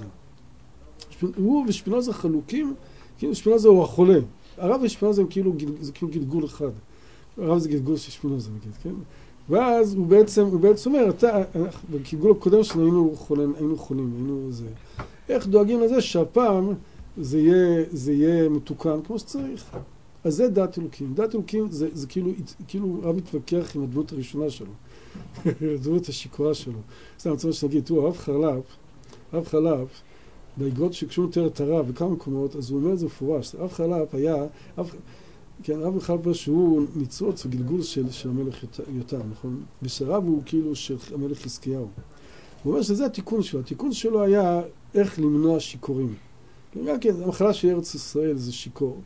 הוא ושפינוזה חלוקים, כאילו שפינוזה הוא החולה. הרב ושפינוזה הם כאילו, זה כאילו גלגול אחד. הרב זה גלגול של שפינוזה, נגיד, כן? ואז הוא בעצם, הוא בעצם אומר, אתה, בגלגול הקודם שלנו היינו חולים, היינו חולים, היינו זה. איך דואגים לזה שהפעם זה יהיה, זה יהיה מתוקן כמו שצריך. אז זה דעת אלוקים. דעת אלוקים זה, זה כאילו, כאילו הרב מתווכח עם הדמות הראשונה שלו. הדמות השיקורה שלו. סתם, אני רוצה שנגיד, הוא הרב חרל"פ, הרב חרל"פ, באגרות שכשהוא מתאר את הרב בכמה מקומות, אז הוא אומר את זה מפורש. הרב חרל"פ היה, הרב, כן, הרב חרל"פ שהוא ניצוץ, הגלגול של, של המלך יותם, נכון? ושהרב הוא כאילו של המלך חזקיהו. הוא אומר שזה התיקון שלו. התיקון שלו היה איך למנוע שיקורים. גם כן, המחלה של ארץ ישראל זה שיקור.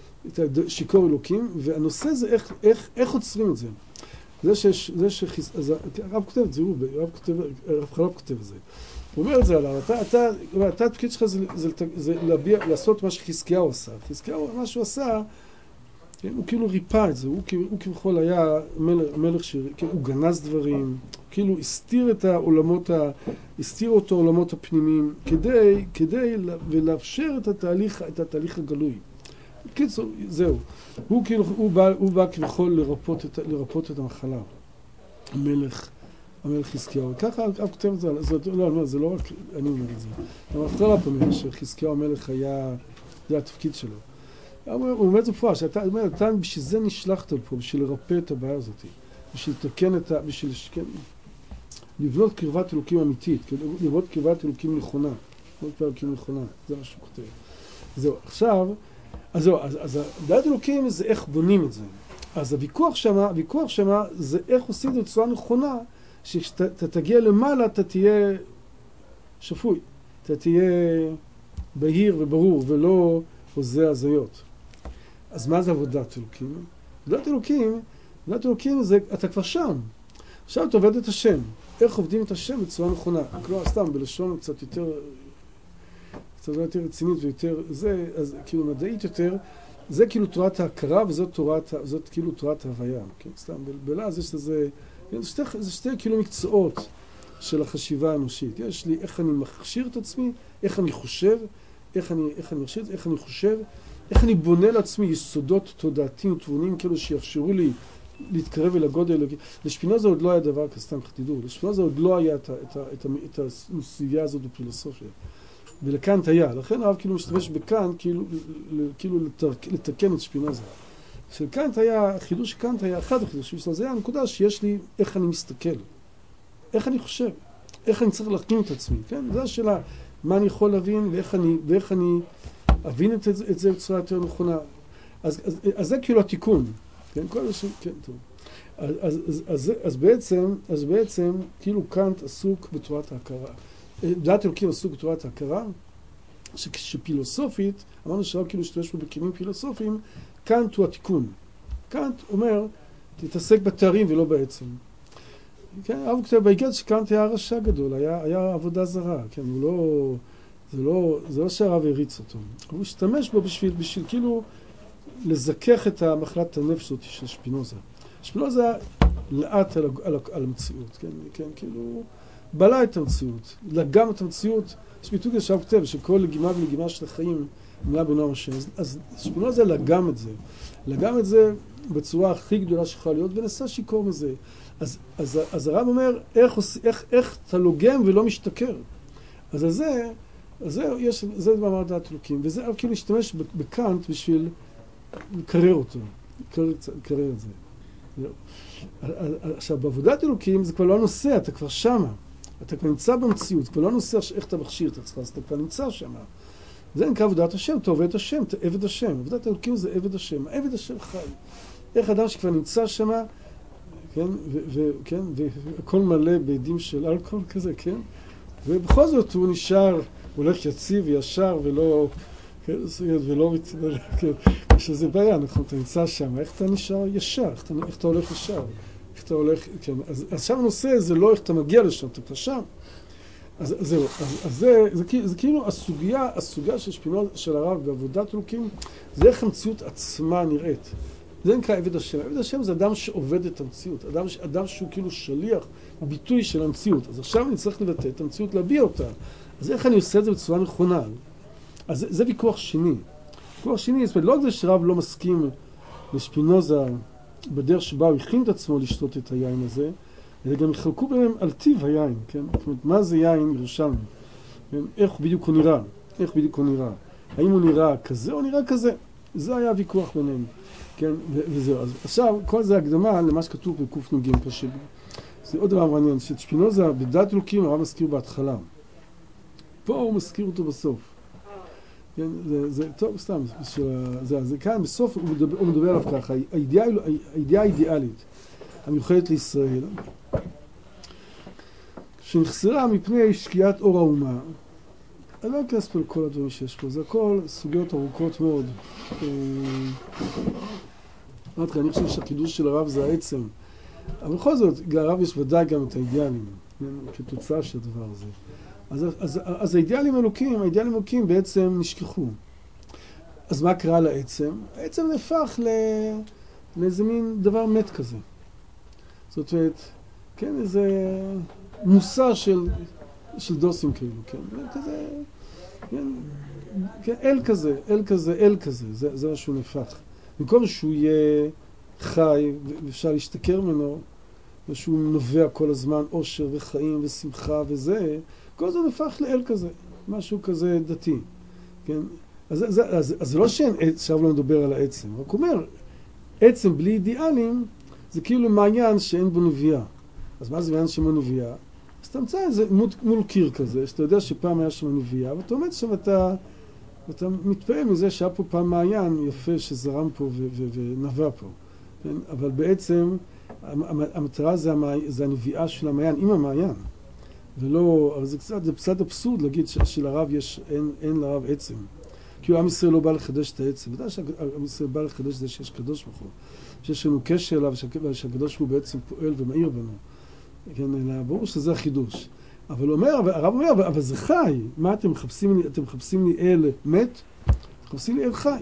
שיקור אלוקים, והנושא זה איך, איך, איך עוצרים את זה. זה ש... זה שחיס... אז הרב כותב את זה, הוא, הרב כותב, הרב חרל"פ כותב את זה. הוא אומר את זה עליו, אתה, אתה, אתה, התפקיד שלך זה, זה, זה להביע, לעשות מה שחזקיהו עשה. חזקיהו, מה שהוא עשה, כן, הוא כאילו ריפא את זה, הוא, הוא כביכול היה מלך, מלך ש... כן, הוא גנז דברים, כאילו הסתיר את העולמות, ה... הסתיר אותו העולמות הפנימיים, כדי, כדי ולאפשר את התהליך, את התהליך הגלוי. קיצור, זהו. הוא כאילו, הוא בא, הוא בא כביכול לרפות את, לרפות את המחלה. המלך, המלך חזקיהו. ככה, אף כותב את זה, זה לא, זה לא רק, אני אומר את זה. אבל חרל"פ אומר שחזקיהו המלך היה, זה התפקיד שלו. הוא אומר את זה פרש, אתה אומר, אתה בשביל זה נשלחת פה, בשביל לרפא את הבעיה הזאת. בשביל לתקן את ה... בשביל כן, לבנות קרבת אלוקים אמיתית, לבנות קרבת אלוקים נכונה. לבנות קרבת אלוקים נכונה, זה מה שהוא כותב. זהו, עכשיו, אז זהו, אז, אז דעת אלוקים זה איך בונים את זה. אז הוויכוח שמה, הוויכוח שמה זה איך עושים את זה בצורה נכונה, שכשאתה תגיע למעלה אתה תהיה שפוי, אתה תהיה בהיר וברור ולא עושה הזיות. אז מה זה עבודת אלוקים? עבודת אלוקים, עבודת אלוקים זה, אתה כבר שם. עכשיו אתה עובד את השם. איך עובדים את השם בצורה נכונה? כלומר, סתם, בלשון קצת יותר, קצת יותר רצינית ויותר, זה, אז כאילו מדעית יותר, זה כאילו תורת ההכרה, וזאת תורת, זאת כאילו תורת ההוויה. כן? סתם, בלעז יש לזה, זה שתי, זה שתי כאילו מקצועות של החשיבה האנושית. יש לי איך אני מכשיר את עצמי, איך אני חושב, איך אני, איך אני חושב, איך אני חושב, איך אני בונה לעצמי יסודות תודעתיים ותבוניים כאלו שיאפשרו לי להתקרב אל הגודל. לשפינוזה עוד לא היה דבר כזה, סתם תדעו, לשפינוזה עוד לא היה את, את, את, את הסוגיה הזאת בפילוסופיה. ולקאנט היה, לכן הרב כאילו משתמש בקאנט כאילו, כאילו לתקן את שפינוזה. של קאנט היה, חידוש קאנט היה אחד החידושים שלו, זה היה הנקודה שיש לי איך אני מסתכל, איך אני חושב, איך אני צריך להחכים את עצמי, כן? זו השאלה, מה אני יכול להבין ואיך אני, ואיך אני אבין את זה, את זה בצורה יותר נכונה. אז, אז, אז זה כאילו התיקון, כן? כל השם, כן, טוב. אז, אז, אז, אז, אז בעצם, אז בעצם, כאילו קאנט עסוק בתורת ההכרה. דעת אלוקים עסוק בתורת ההכרה, ש, שפילוסופית, אמרנו שהרב כאילו שתמש פה בכלים פילוסופיים, קאנט הוא התיקון. קאנט אומר, תתעסק בתארים ולא בעצם. כן, הרב כותב בהיגד שקאנט היה רשע גדול, היה, היה עבודה זרה, כן, הוא לא, זה לא, זה לא שהרב הריץ אותו. הוא השתמש בו בשביל, בשביל כאילו לזכך את המחלת הנפש הזאת של שפינוזה. שפינוזה לאט על, על, על המציאות, כן, כן, כאילו, בלע את המציאות, לגם את המציאות. יש ביטוי שהרב כותב שכל לגימה ולגימה של החיים מילה בנועם השם. אז, אז שפינוזה לגם את זה, לגם את זה בצורה הכי גדולה שיכולה להיות, ונסע שיקור מזה. אז, אז, אז הרב אומר, איך, איך, איך אתה לוגם ולא משתכר? אז זה, אז זה, יש, זה מאמר דעת אלוקים, וזה הרב כאילו להשתמש בקאנט בשביל לקרר אותו, לקרר, לקרר את זה. עכשיו, בעבודת אלוקים זה כבר לא נושא, אתה כבר שמה. אתה כבר נמצא במציאות, כבר לא נושא איך אתה מכשיר את עצמך, אז אתה כבר נמצא שמה. זה נקרא עבודת השם, אתה עובד השם, אתה עבד השם. עבודת אלוקים זה עבד השם, עבד השם חי. איך אדם שכבר נמצא שמה, כן, וכן, והכל מלא בעדים של אלכוהול כזה, כן? ובכל זאת הוא נשאר, הוא הולך יציב וישר ולא, כן, ולא מתנהל, כן, שזה בעיה, נכון, אתה נמצא שם, איך אתה נשאר ישר, איך אתה, איך אתה הולך ישר, איך אתה הולך, כן, אז, אז שם הנושא זה לא איך אתה מגיע לשם, אתה כבר שם. אז, אז זהו, אז, אז זה, זה, זה, זה כאילו הסוגיה, הסוגיה של שפינוזה של הרב בעבודת אלוקים, זה איך המציאות עצמה נראית. זה נקרא עבד השם. עבד השם זה אדם שעובד את המציאות, אדם, אדם שהוא כאילו שליח, ביטוי של המציאות. אז עכשיו אני צריך לבטא את המציאות, להביע אותה. אז איך אני עושה את זה בצורה נכונה? אז זה, זה ויכוח שני. ויכוח שני, זאת אומרת, לא רק זה שרב לא מסכים לשפינוזה בדרך שבה הוא הכין את עצמו לשתות את היין הזה, אלא גם יחלקו ביניהם על טיב היין, כן? זאת אומרת, מה זה יין ירושלמי? איך בדיוק הוא נראה? איך בדיוק הוא נראה? האם הוא נראה כזה או נראה כזה? זה היה הוויכוח ביניהם. כן, וזהו. אז עכשיו, כל זה הקדמה למה שכתוב בקוף נוגים פשוט. זה עוד דבר מעניין, ששפינוזה בדעת אלוקים הרב מזכיר בהתחלה. פה הוא מזכיר אותו בסוף. כן, זה, זה טוב, סתם, זה, זה כאן, בסוף הוא מדבר, הוא מדבר עליו ככה, הידיעה, הידיעה האידיאלית, המיוחדת לישראל, שנחסרה מפני שקיעת אור האומה. אני לא אכנס פה לכל הדברים שיש פה, זה הכל סוגיות ארוכות מאוד. אמרתי, אני חושב שהחידוש של הרב זה העצם. אבל בכל זאת, לרב יש ודאי גם את האידיאלים, כתוצאה של הדבר הזה. אז, אז, אז האידיאלים אלוקים, האידיאלים אלוקים בעצם נשכחו. אז מה קרה לעצם? העצם נהפך ל... לאיזה מין דבר מת כזה. זאת אומרת, כן, איזה מושא של... של דוסים כאילו, כן, כזה, כן, כן, אל כזה, אל כזה, אל כזה, זה, זה מה שהוא נפח. במקום שהוא יהיה חי ואפשר להשתכר ממנו, ושהוא נובע כל הזמן אושר וחיים ושמחה וזה, כל זה נפח לאל כזה, משהו כזה דתי, כן. אז, אז, אז, אז לא שאין, עכשיו לא מדבר על העצם, רק אומר, עצם בלי אידיאלים, זה כאילו מעיין שאין בו נביאה. אז מה זה מעיין שאין בו נביאה? אז אתה מצא איזה מול קיר כזה, שאתה יודע שפעם היה שם נביאה, ואתה עומד שם ואתה, ואתה מתפעם מזה שהיה פה פעם מעיין יפה שזרם פה ו- ו- ונבע פה. כן? אבל בעצם המטרה זה, המע... זה הנביאה של המעיין עם המעיין. ולא, אבל זה קצת, זה קצת אבסורד להגיד ש- שלרב יש, אין, אין לרב עצם. כי עם ישראל לא בא לחדש את העצם. ודאי שעם ישראל בא לחדש את זה שיש קדוש ברוך הוא. שיש לנו קשר אליו, שהקדוש הוא בעצם פועל ומאיר בנו. כן, אלא ברור שזה החידוש. אבל הוא אומר, הרב אומר, אבל זה חי. מה אתם מחפשים לי? אתם מחפשים לי אל מת? אתם מחפשים לי אל חי.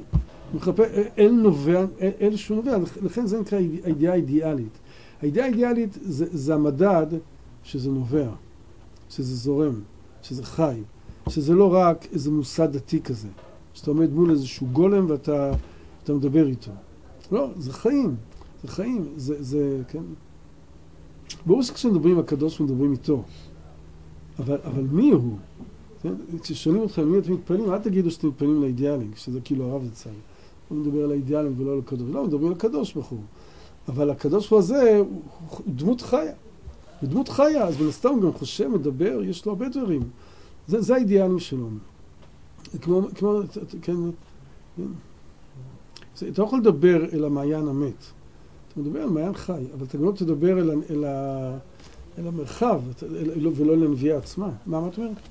מחפש, אין נובע, אין שהוא נובע, לכן זה נקרא הידיעה האידיאלית. הידיעה האידיאלית זה, זה המדד שזה נובע, שזה זורם, שזה חי, שזה לא רק איזה מוסד דתי כזה, שאתה עומד מול איזשהו גולם ואתה אתה מדבר איתו. לא, זה חיים, זה חיים, זה, זה, כן. ברור שכשמדברים עם הקדוש מדברים איתו, אבל, אבל מי הוא? כן? כששואלים אתכם, מי אתם מתפעלים? אל תגידו שאתם מתפעלים לאידיאלים, שזה כאילו הרב זצ"ל. הוא מדבר על האידיאלים ולא על הקדוש. לא, מדברים על הקדוש בחור. אבל הקדוש ברוך הוא הזה הוא, הוא דמות חיה. הוא דמות חיה, אז בלסתם הוא גם חושב, מדבר, יש לו הרבה דברים. זה, זה האידיאלים שלו. כמו, כמו, כן, כן. זה, אתה לא יכול לדבר אל המעיין המת. אתה מדבר על מעיין חי, אבל אתה גם לא תדבר אל, אל, ה, אל המרחב, אל, ולא אל הנביאה עצמה. מה, מה אתה אומר?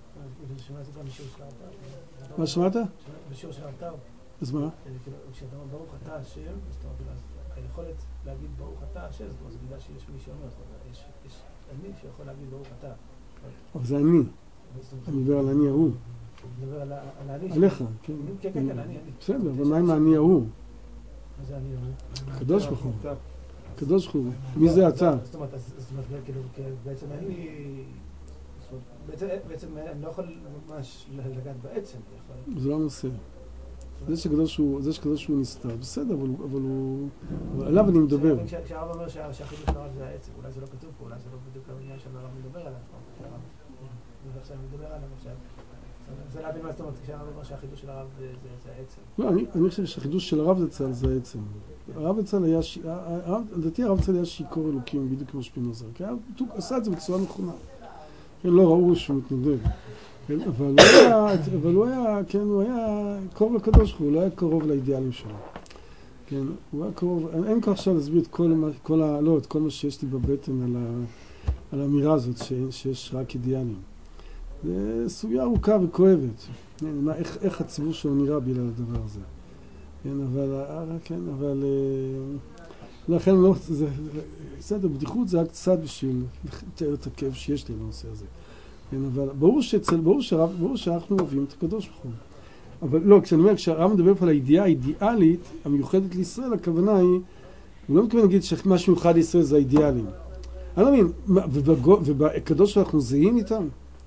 מה שמעת? בשיעור של האתר. אז מה? כשאתה אומר ברוך אתה השם, אז אתה אומר, היכולת להגיד ברוך אתה השם, זה בגלל שיש מי שאומר, יש אני שיכול להגיד ברוך אתה. אבל זה אני. אני מדבר על אני ההוא. אני מדבר על האני. עליך, כן. כן, כן, אני, אני. בסדר, אבל מה עם האני ההוא? מה זה אני ההוא? הקדוש ברוך הוא. הקדוש ברוך הוא. מי זה אתה? זאת אומרת, בעצם אין לי... בעצם אני לא יכול ממש לגעת בעצם. זה לא הנושא. זה שקדוש הוא נסתר, בסדר, אבל הוא... עליו אני מדבר. כשהרב אומר שהחידוש של הרב זה העצם, אולי זה לא כתוב פה, אולי זה לא בדיוק העניין שהרב מדבר עליו. עכשיו אני מדבר עליו עכשיו. זה להבין מה זאת אומרת, כשהרב אומר שהחידוש של הרב זה העצם. לא, אני חושב שהחידוש של הרב זצ"ל זה העצם. הרב זצ"ל היה... לדעתי הרב זצ"ל היה שיקור אלוקים בדיוק כמו שפינוזה. כי הוא עשה את זה בצורה נכונה. לא ראו שהוא מתנדב. אבל הוא היה, אבל הוא היה, כן, הוא היה קרוב לקדוש, הוא לא היה קרוב לאידיאלים שלו. כן, הוא היה קרוב, אין כך עכשיו להסביר את כל, כל ה, לא, את כל מה שיש לי בבטן על, ה, על האמירה הזאת ש, שיש רק אידיאלים. זה סוגיה ארוכה וכואבת. כן, מה, איך, איך הציבור שלו נראה בגלל הדבר הזה. כן, אבל, כן, אבל, לכן לא, זה, בסדר, בדיחות זה רק קצת בשביל לתאר את הכאב שיש לי בנושא הזה. כן, אבל ברור שאצל, ברור שהרב, ברור שאנחנו אוהבים את הקדוש ברוך הוא. אבל לא, כשאני אומר, כשהרב מדבר פה על הידיעה האידיאלית המיוחדת לישראל, הכוונה היא, הוא לא מתכוון להגיד שמה שמיוחד לישראל זה האידיאלים. אני לא מבין, ובקדוש שאנחנו זהים איתם?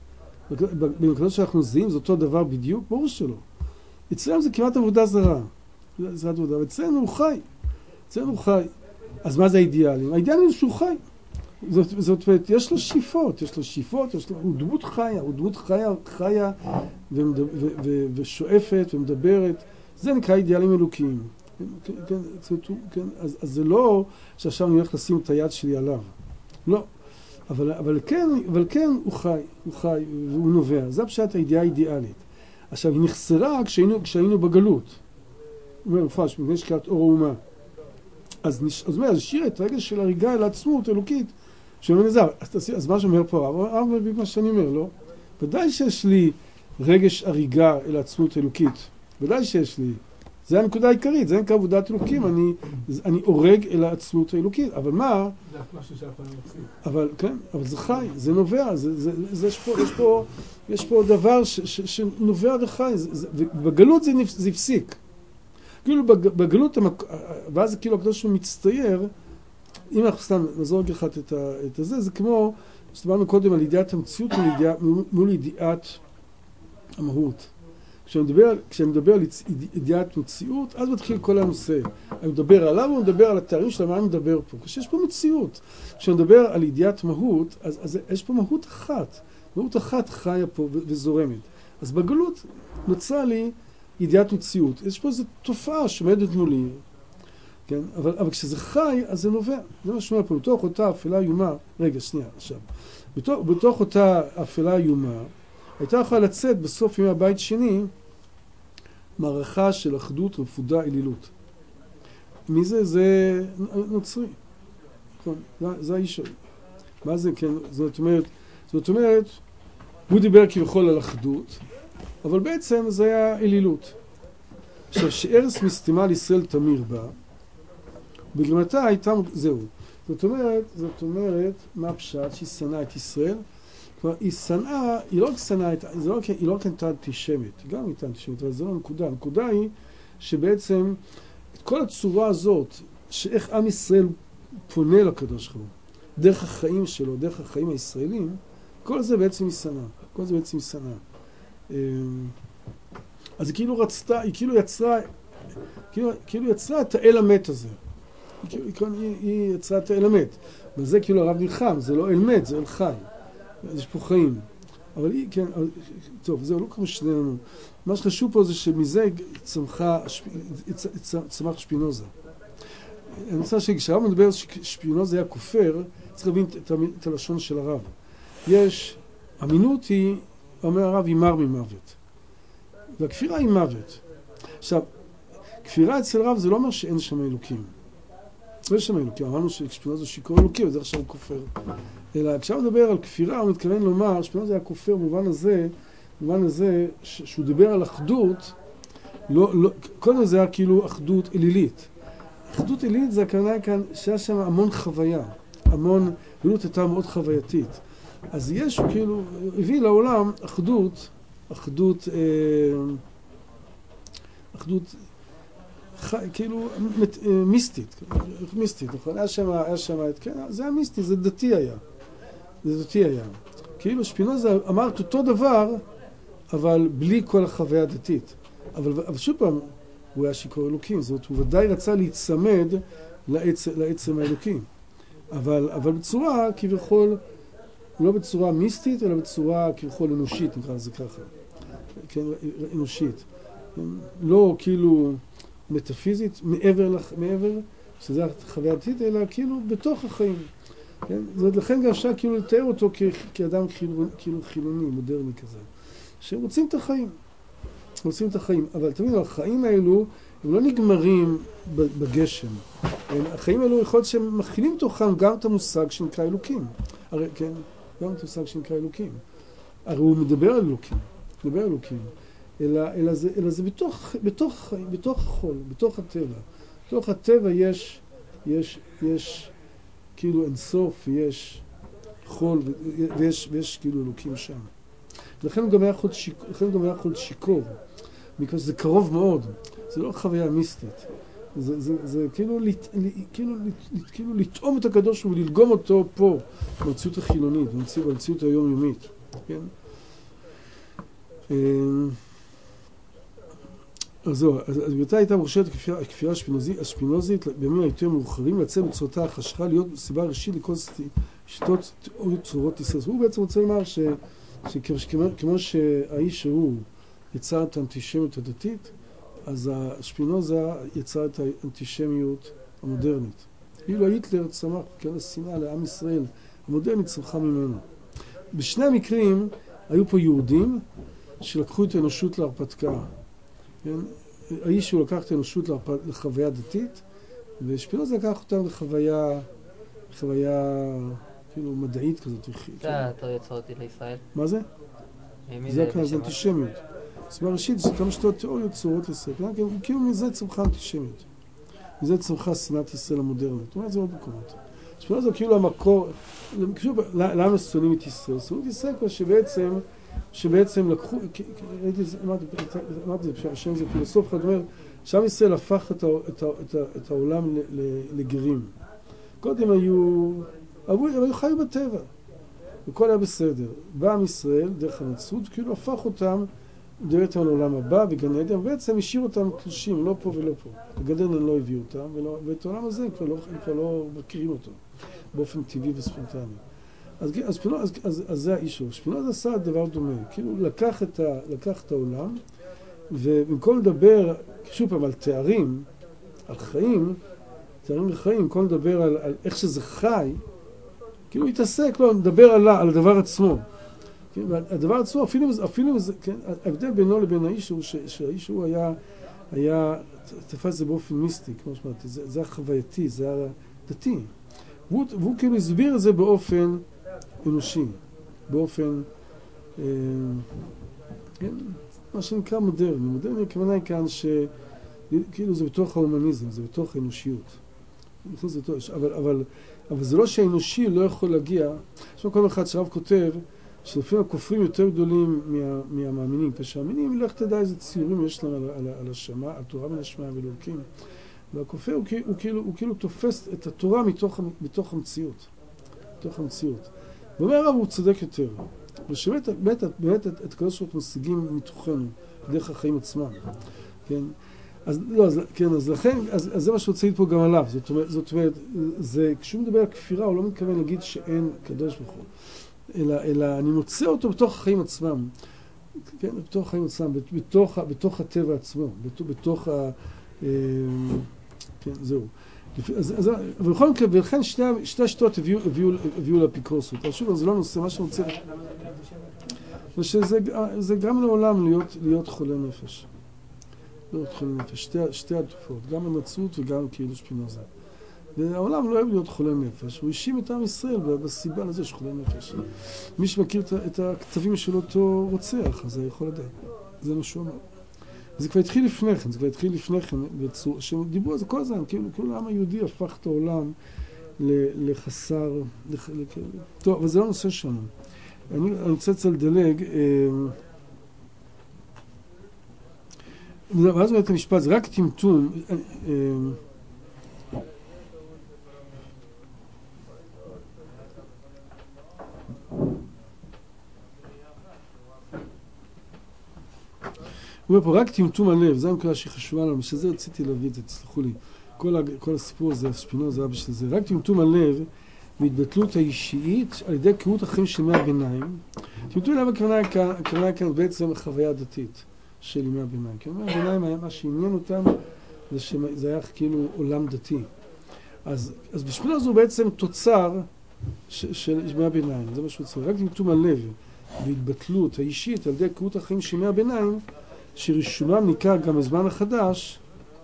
בקדוש שאנחנו זהים זה אותו דבר בדיוק? ברור שלא. אצלנו זה כמעט עבודה זרה. זה עבודה, אבל אצלנו הוא חי. אצלנו הוא חי. אז מה זה האידיאלים? האידיאלים זה שהוא חי. זאת, זאת אומרת, יש לו שאיפות, יש לו שאיפות, יש לו, הוא דמות חיה, הוא דמות חיה, חיה ומדבר, ו, ו, ושואפת ומדברת. זה נקרא אידיאלים אלוקיים. כן, כן, כן, אז, אז זה לא שעכשיו אני הולך לשים את היד שלי עליו. לא. אבל, אבל כן, אבל כן הוא חי, הוא חי והוא נובע. זה פשוט הידיעה האידיאלית. עכשיו, היא נחסרה כשהיינו, כשהיינו בגלות. הוא אומר, מפרש, מפני שקראת אור האומה. אז אומר, אז שיר את רגש של הריגה אל עצמות אלוקית. שאומר נזר, אז, אז מה שאומר פה, הרב מביא מה שאני אומר, לא? ודאי שיש לי רגש הריגה אל עצמות אלוקית. ודאי שיש לי. זה הנקודה העיקרית, זה נקרא עבודת אלוקים, אני, אני הורג אל העצמות האלוקית. אבל מה? זה משהו שאנחנו נמצאים. אבל, כן, אבל זה חי, זה נובע, זה, זה, זה, יש פה, יש פה, יש פה דבר ש, ש, שנובע וחי, זה, זה, ובגלות זה, זה הפסיק. כאילו בגלות, ואז כאילו הקדוש הוא מצטייר, אם אנחנו סתם נעזור אחד את, את הזה, זה כמו, שדברנו קודם על ידיעת המציאות מול, ידיע, מול ידיעת המהות. כשאני מדבר, כשאני מדבר על ידיעת מציאות, אז מתחיל כל הנושא. אני מדבר עליו, הוא מדבר על התארים של מה אני מדבר פה. כשיש פה מציאות. כשאני מדבר על ידיעת מהות, אז, אז יש פה מהות אחת. מהות אחת חיה פה ו- וזורמת. אז בגלות נוצרה לי ידיעת מציאות. יש פה איזו תופעה שעומדת מולי. כן? אבל, אבל כשזה חי, אז זה נובע. זה מה שאומר פה, בתוך אותה אפלה איומה, רגע, שנייה, עכשיו. בתוך, בתוך אותה אפלה איומה, הייתה יכולה לצאת בסוף ימי הבית שני, מערכה של אחדות, רפודה, אלילות. מי זה? זה נוצרי. נכון, זה, זה האיש. מה זה? כן, זאת אומרת, זאת אומרת, הוא דיבר כביכול על אחדות, אבל בעצם זה היה אלילות. עכשיו, שארץ מסתימה לישראל תמיר בה, בגלמתה הייתה, זהו. זאת אומרת, זאת אומרת, מה הפשט? שהיא שנאה את ישראל. כלומר, היא שנאה, היא לא רק שנאה, היא לא רק הייתה אנטישמית, היא גם הייתה אנטישמית, אבל זו לא הנקודה. הנקודה היא שבעצם את כל הצורה הזאת, שאיך עם ישראל פונה לקדוש ברוך הוא, דרך החיים שלו, דרך החיים הישראלים, כל זה בעצם היא שנאה. כל זה בעצם היא שנאה. אז היא כאילו רצתה, היא כאילו יצרה, כאילו, כאילו יצרה את האל המת הזה. היא, היא, היא יצרה את האל המת. וזה כאילו הרב נלחם, זה לא אל מת, זה אל חי. יש פה חיים. אבל היא, כן, אבל, טוב, זהו, לא כמו שנינו. מה שחשוב פה זה שמזה צמחה, צמח שפינוזה. אני רוצה שכשהרב מדבר ששפינוזה היה כופר, צריך להבין את, את הלשון של הרב. יש, אמינות היא, אומר הרב, היא מר ממוות. והכפירה היא מוות. עכשיו, כפירה אצל רב זה לא אומר שאין שם אלוקים. לא יש שם אלוקים. אמרנו ששפינוזה שיקור אלוקים, וזה עכשיו הוא כופר. אלא כשהוא מדבר על כפירה, הוא מתכוון לומר, שפינוזה היה כופר במובן הזה, במובן הזה ש- שהוא דיבר על אחדות, לא, לא, קודם זה היה כאילו אחדות אלילית. אחדות אלילית זה הכוונה כאן שהיה שם המון חוויה, המון, פעילות הייתה מאוד חווייתית. אז יש, כאילו, הביא לעולם אחדות, אחדות, אה, אחדות, ח, כאילו, מת, אה, מיסטית, מיסטית, נכון? היה שם, היה שם, כן, זה היה מיסטי, זה דתי היה. זה דתי היה. כאילו, שפינוזה אמר את אותו דבר, אבל בלי כל החוויה הדתית. אבל, אבל שוב פעם, הוא היה שיקור אלוקים, זאת אומרת, הוא ודאי רצה להצמד לעצ, לעצם האלוקים. אבל, אבל בצורה, כביכול, לא בצורה מיסטית, אלא בצורה כביכול אנושית, נקרא לזה ככה. כן, אנושית. לא כאילו מטאפיזית, מעבר, לח, מעבר, שזה החוויה הדתית, אלא כאילו בתוך החיים. כן? זאת אומרת, לכן גם אפשר כאילו לתאר אותו כ, כאדם חילוני, כאילו חילוני, מודרני כזה. שרוצים את החיים. רוצים את החיים. אבל תמיד, החיים האלו, הם לא נגמרים בגשם. החיים האלו יכול להיות שהם מכילים תוכם גם את המושג שנקרא אלוקים. הרי, כן, גם את המושג שנקרא אלוקים. הרי הוא מדבר על אלוקים. מדבר על אלוקים. אלא, אלא זה, אלא זה בתוך, בתוך, בתוך החול, בתוך הטבע. בתוך הטבע יש, יש, יש, כאילו אינסוף, ויש חול, ויש, ויש כאילו אלוקים שם. לכן גם היה חוד שיק, לכן גם היה חוד שיקור. בגלל שזה קרוב מאוד. זה לא חוויה מיסטית. זה, זה, זה כאילו, לת, כאילו, לת, כאילו לטעום את הקדוש וללגום אותו פה, במציאות החילונית, במציאות היומיומית. כן? אז זהו, אז גבירתה הייתה מורשת הכפירה השפינוזית בימים היותר מאוחרים, לצא בצורתה החשכה להיות סיבה ראשית לכל שיטות תיאוריות צורות ישראל. הוא בעצם רוצה לומר ש, שכמו שהאיש שהוא יצר את האנטישמיות הדתית, אז השפינוזה יצר את האנטישמיות המודרנית. כאילו היטלר צמח כאלה שנאה לעם ישראל, המודרנית צמחה ממנו. בשני המקרים היו פה יהודים שלקחו את האנושות להרפתקה. כן? האיש הוא לקח את האנושות לחוויה דתית, ושפינוזה לקח אותם לחוויה, חוויה כאילו מדעית כזאת. זה התיאוריות צורתית לישראל? מה זה? זה כזה אנטישמיות. סיבה ראשית זה כמה שתות תיאוריות צורות לישראל. כאילו מזה צמחה אנטישמיות. מזה צמחה שנאת ישראל המודרנית. זאת אומרת, זה עוד מקומות. שפינוזה זה כאילו המקור, למה שונאים את ישראל? שונאים את ישראל כבר שבעצם, שבעצם לקחו, ראיתי, אמרתי את זה, השם זה פילוסוף אחד אומר, שעם ישראל הפך את, את, את, את העולם לגרים. קודם היו, היו חיו בטבע, וכל היה בסדר. בא עם ישראל, דרך הנצרות, כאילו הפך אותם, מדבר אותם לעולם הבא, וגן עדן, ובעצם השאיר אותם תלושים, לא פה ולא פה. הגן עדן לא הביא אותם, ולא, ואת העולם הזה הם כבר לא, הם כבר לא מכירים אותו, באופן טבעי וספונטני. אז, אז, אז, אז, אז זה האישור. שפינוזה עשה דבר דומה. כאילו לקח את, ה, לקח את העולם, ובמקום לדבר, שוב פעם, על תארים, על חיים, תארים לחיים, במקום לדבר על, על איך שזה חי, כאילו התעסק, לא, נדבר על, על הדבר עצמו. כן, הדבר עצמו, אפילו, אפילו כן, ההבדל בינו לבין האישור, ש, שהאישור היה, היה, תפס את זה באופן מיסטי, כמו שאמרתי, זה, זה החווייתי, זה הדתי. והוא, והוא כאילו הסביר את זה באופן אנושי, באופן, אה, כן, מה שנקרא מודרני. מודרני הכוונה היא כאן שכאילו זה בתוך ההומניזם, זה בתוך האנושיות. זה בתוך, אבל, אבל, אבל זה לא שהאנושי לא יכול להגיע, יש כל אחד שרב כותב שלפעמים הכופרים יותר גדולים מה, מהמאמינים, כשהאמינים, לך תדע איזה ציורים יש להם על, על, על השמה, על תורה מן השמיים ואלוקים. והכופר הוא, הוא, כאילו, הוא כאילו תופס את התורה מתוך, מתוך המציאות. מתוך המציאות. ואומר הרב, הוא צודק יותר. ושבאמת באמת, באמת, את, את כל שאנחנו משיגים מתוכנו, דרך החיים עצמם. כן? אז, לא, אז, כן, אז לכן, אז, אז זה מה שרוצה להגיד פה גם עליו. זאת אומרת, זאת אומרת, זה, כשהוא מדבר על כפירה, הוא לא מתכוון להגיד שאין קדוש ברוך הוא. אלא, אלא אני מוצא אותו בתוך החיים עצמם. כן, בתוך החיים עצמם, בתוך, בתוך הטבע עצמו, בתוך, בתוך ה... כן, זהו. אז, אז, ובכל מקרה, ולכן שתי, שתי השיטות הביאו, הביאו, הביאו לאפיקורסות. אבל שוב, זה לא נושא, מה שרוצה... ושזה זה גם לעולם להיות, להיות חולה נפש. להיות חולה נפש. שתי, שתי התופעות, גם הנצרות וגם כאילו שפינוזה. והעולם לא אוהב להיות חולה נפש. הוא האשים את עם ישראל בסיבה לזה שחולה נפש. מי שמכיר את הכתבים של אותו רוצח, אז זה יכול לדעת. זה מה שהוא אמר. זה כבר התחיל לפני כן, זה כבר התחיל לפני כן, שהם דיברו על זה כל הזמן, כאילו, כאילו העם היהודי הפך את העולם לחסר, לח, לח, טוב, אבל זה לא נושא שלנו. אני, אני רוצה קצת לדלג, ואז אומרת המשפט, זה רק טמטום, הוא אומר פה, רק טמטום הלב, זו הנקודה שהיא חשובה לנו, שזה רציתי להביא את זה, תסלחו לי. כל, כל הסיפור הזה, שפינוזה היה בשביל זה. רק טמטום הלב והתבטלות האישית על ידי קהות החיים של ימי הביניים. טמטום הלב הכוונה כאן בעצם החוויה הדתית של ימי הביניים. כי ימי הביניים היה מה שעניין אותם, זה שזה היה כאילו עולם דתי. אז, אז בשפינוזה הוא בעצם תוצר ש, של ימי הביניים, זה מה שהוא צריך. רק טמטום הלב והתבטלות האישית על ידי קהות החיים של ימי הביניים, שרישומם ניכר גם בזמן החדש,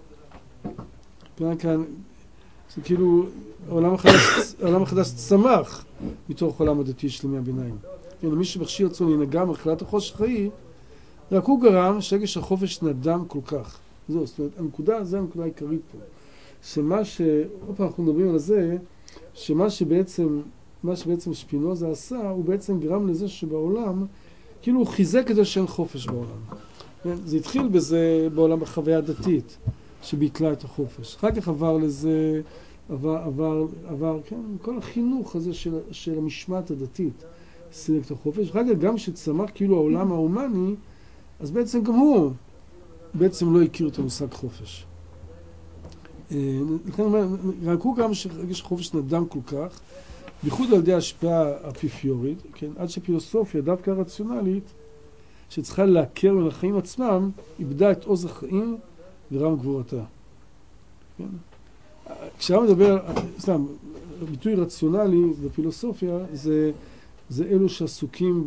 כאן, זה כאילו, העולם החדש, העולם החדש צמח מתוך העולם הדתי של ימי הביניים. כן, מי שמכשיר עצמו להנהגה מחלת החושך ההיא, רק הוא גרם שרגש החופש נדם כל כך. זו, זאת אומרת, הנקודה, זה הנקודה העיקרית פה. שמה ש... עוד פעם אנחנו מדברים על זה, שמה שבעצם, מה שבעצם שפינוזה עשה, הוא בעצם גרם לזה שבעולם, כאילו הוא חיזק את זה שאין חופש בעולם. זה התחיל בזה בעולם החוויה הדתית, שביטלה את החופש. אחר כך עבר לזה, עבר, עבר, עבר, כן, כל החינוך הזה של, של המשמעת הדתית, סילק את החופש. אחר כך גם שצמח כאילו העולם ההומני, אז בעצם גם הוא בעצם לא הכיר את המושג חופש. לכן רק הוא גם שרגש חופש נדם כל כך, בייחוד על ידי ההשפעה האפיפיורית, כן, עד שפילוסופיה, דווקא הרציונלית, שצריכה להכר מן החיים עצמם, איבדה את עוז החיים ורם גבורתה. כן? כשאני מדבר, סתם, ביטוי רציונלי בפילוסופיה, זה, זה אלו שעסוקים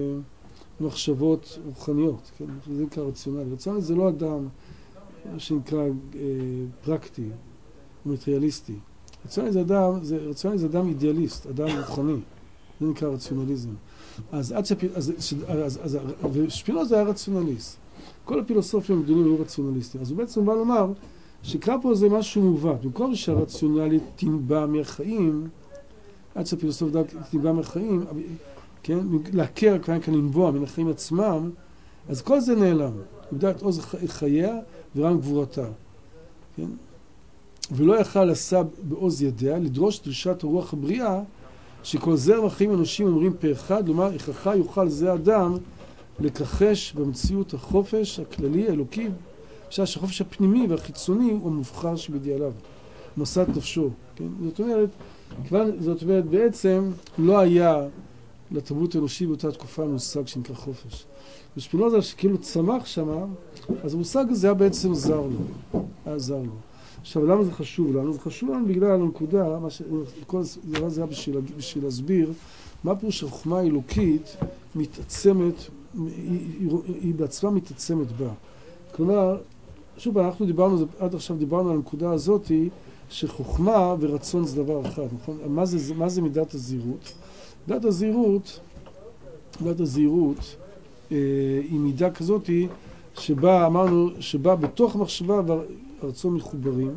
במחשבות רוחניות. כן? זה נקרא רציונלי. רציונלי זה לא אדם שנקרא אה, פרקטי, מטריאליסטי. רציונלי זה אדם, זה, רציונלי זה אדם אידיאליסט, אדם רוחני. זה נקרא רציונליזם. אז עד שפ... אז, אז, אז, ושפינוזה היה רציונליסט. כל הפילוסופים הגדולים היו רציונליסטים. אז הוא בעצם בא לומר שקרה פה זה משהו מובט. במקום שהרציונלית תנבע מהחיים, עד שהפילוסופיה תנבע מהחיים, כן, להכר כאן כאן לנבוע מן החיים עצמם, אז כל זה נעלם. איבדה את עוז חייה ורם גבורתה. כן? ולא יכל לשא בעוז ידיה לדרוש דרישת הרוח הבריאה, שכל זרם החיים אנושיים אומרים פה אחד, לומר, איכך יוכל זה אדם לכחש במציאות החופש הכללי, האלוקי, בשעה שהחופש הפנימי והחיצוני הוא המובחר שבידי עליו, מוסד נפשו. כן? זאת אומרת, זאת אומרת, בעצם לא היה לתרבות האנושית באותה תקופה מושג שנקרא חופש. ושפינוזה שכאילו צמח שמה, אז המושג הזה היה בעצם זר לו. היה זר לו. עכשיו, למה זה חשוב לנו? זה חשוב לנו בגלל הנקודה, מה ש... כל זה היה בשביל, בשביל להסביר, מה פירוש החוכמה האלוקית מתעצמת, היא, היא, היא בעצמה מתעצמת בה. כלומר, שוב, אנחנו דיברנו, עד עכשיו דיברנו על הנקודה הזאת, שחוכמה ורצון זה דבר אחד, נכון? מה זה, מה זה מידת הזהירות? מידת הזהירות, מידת הזהירות, אה, היא מידה כזאת, שבה אמרנו, שבה בתוך המחשבה והרצון מחוברים,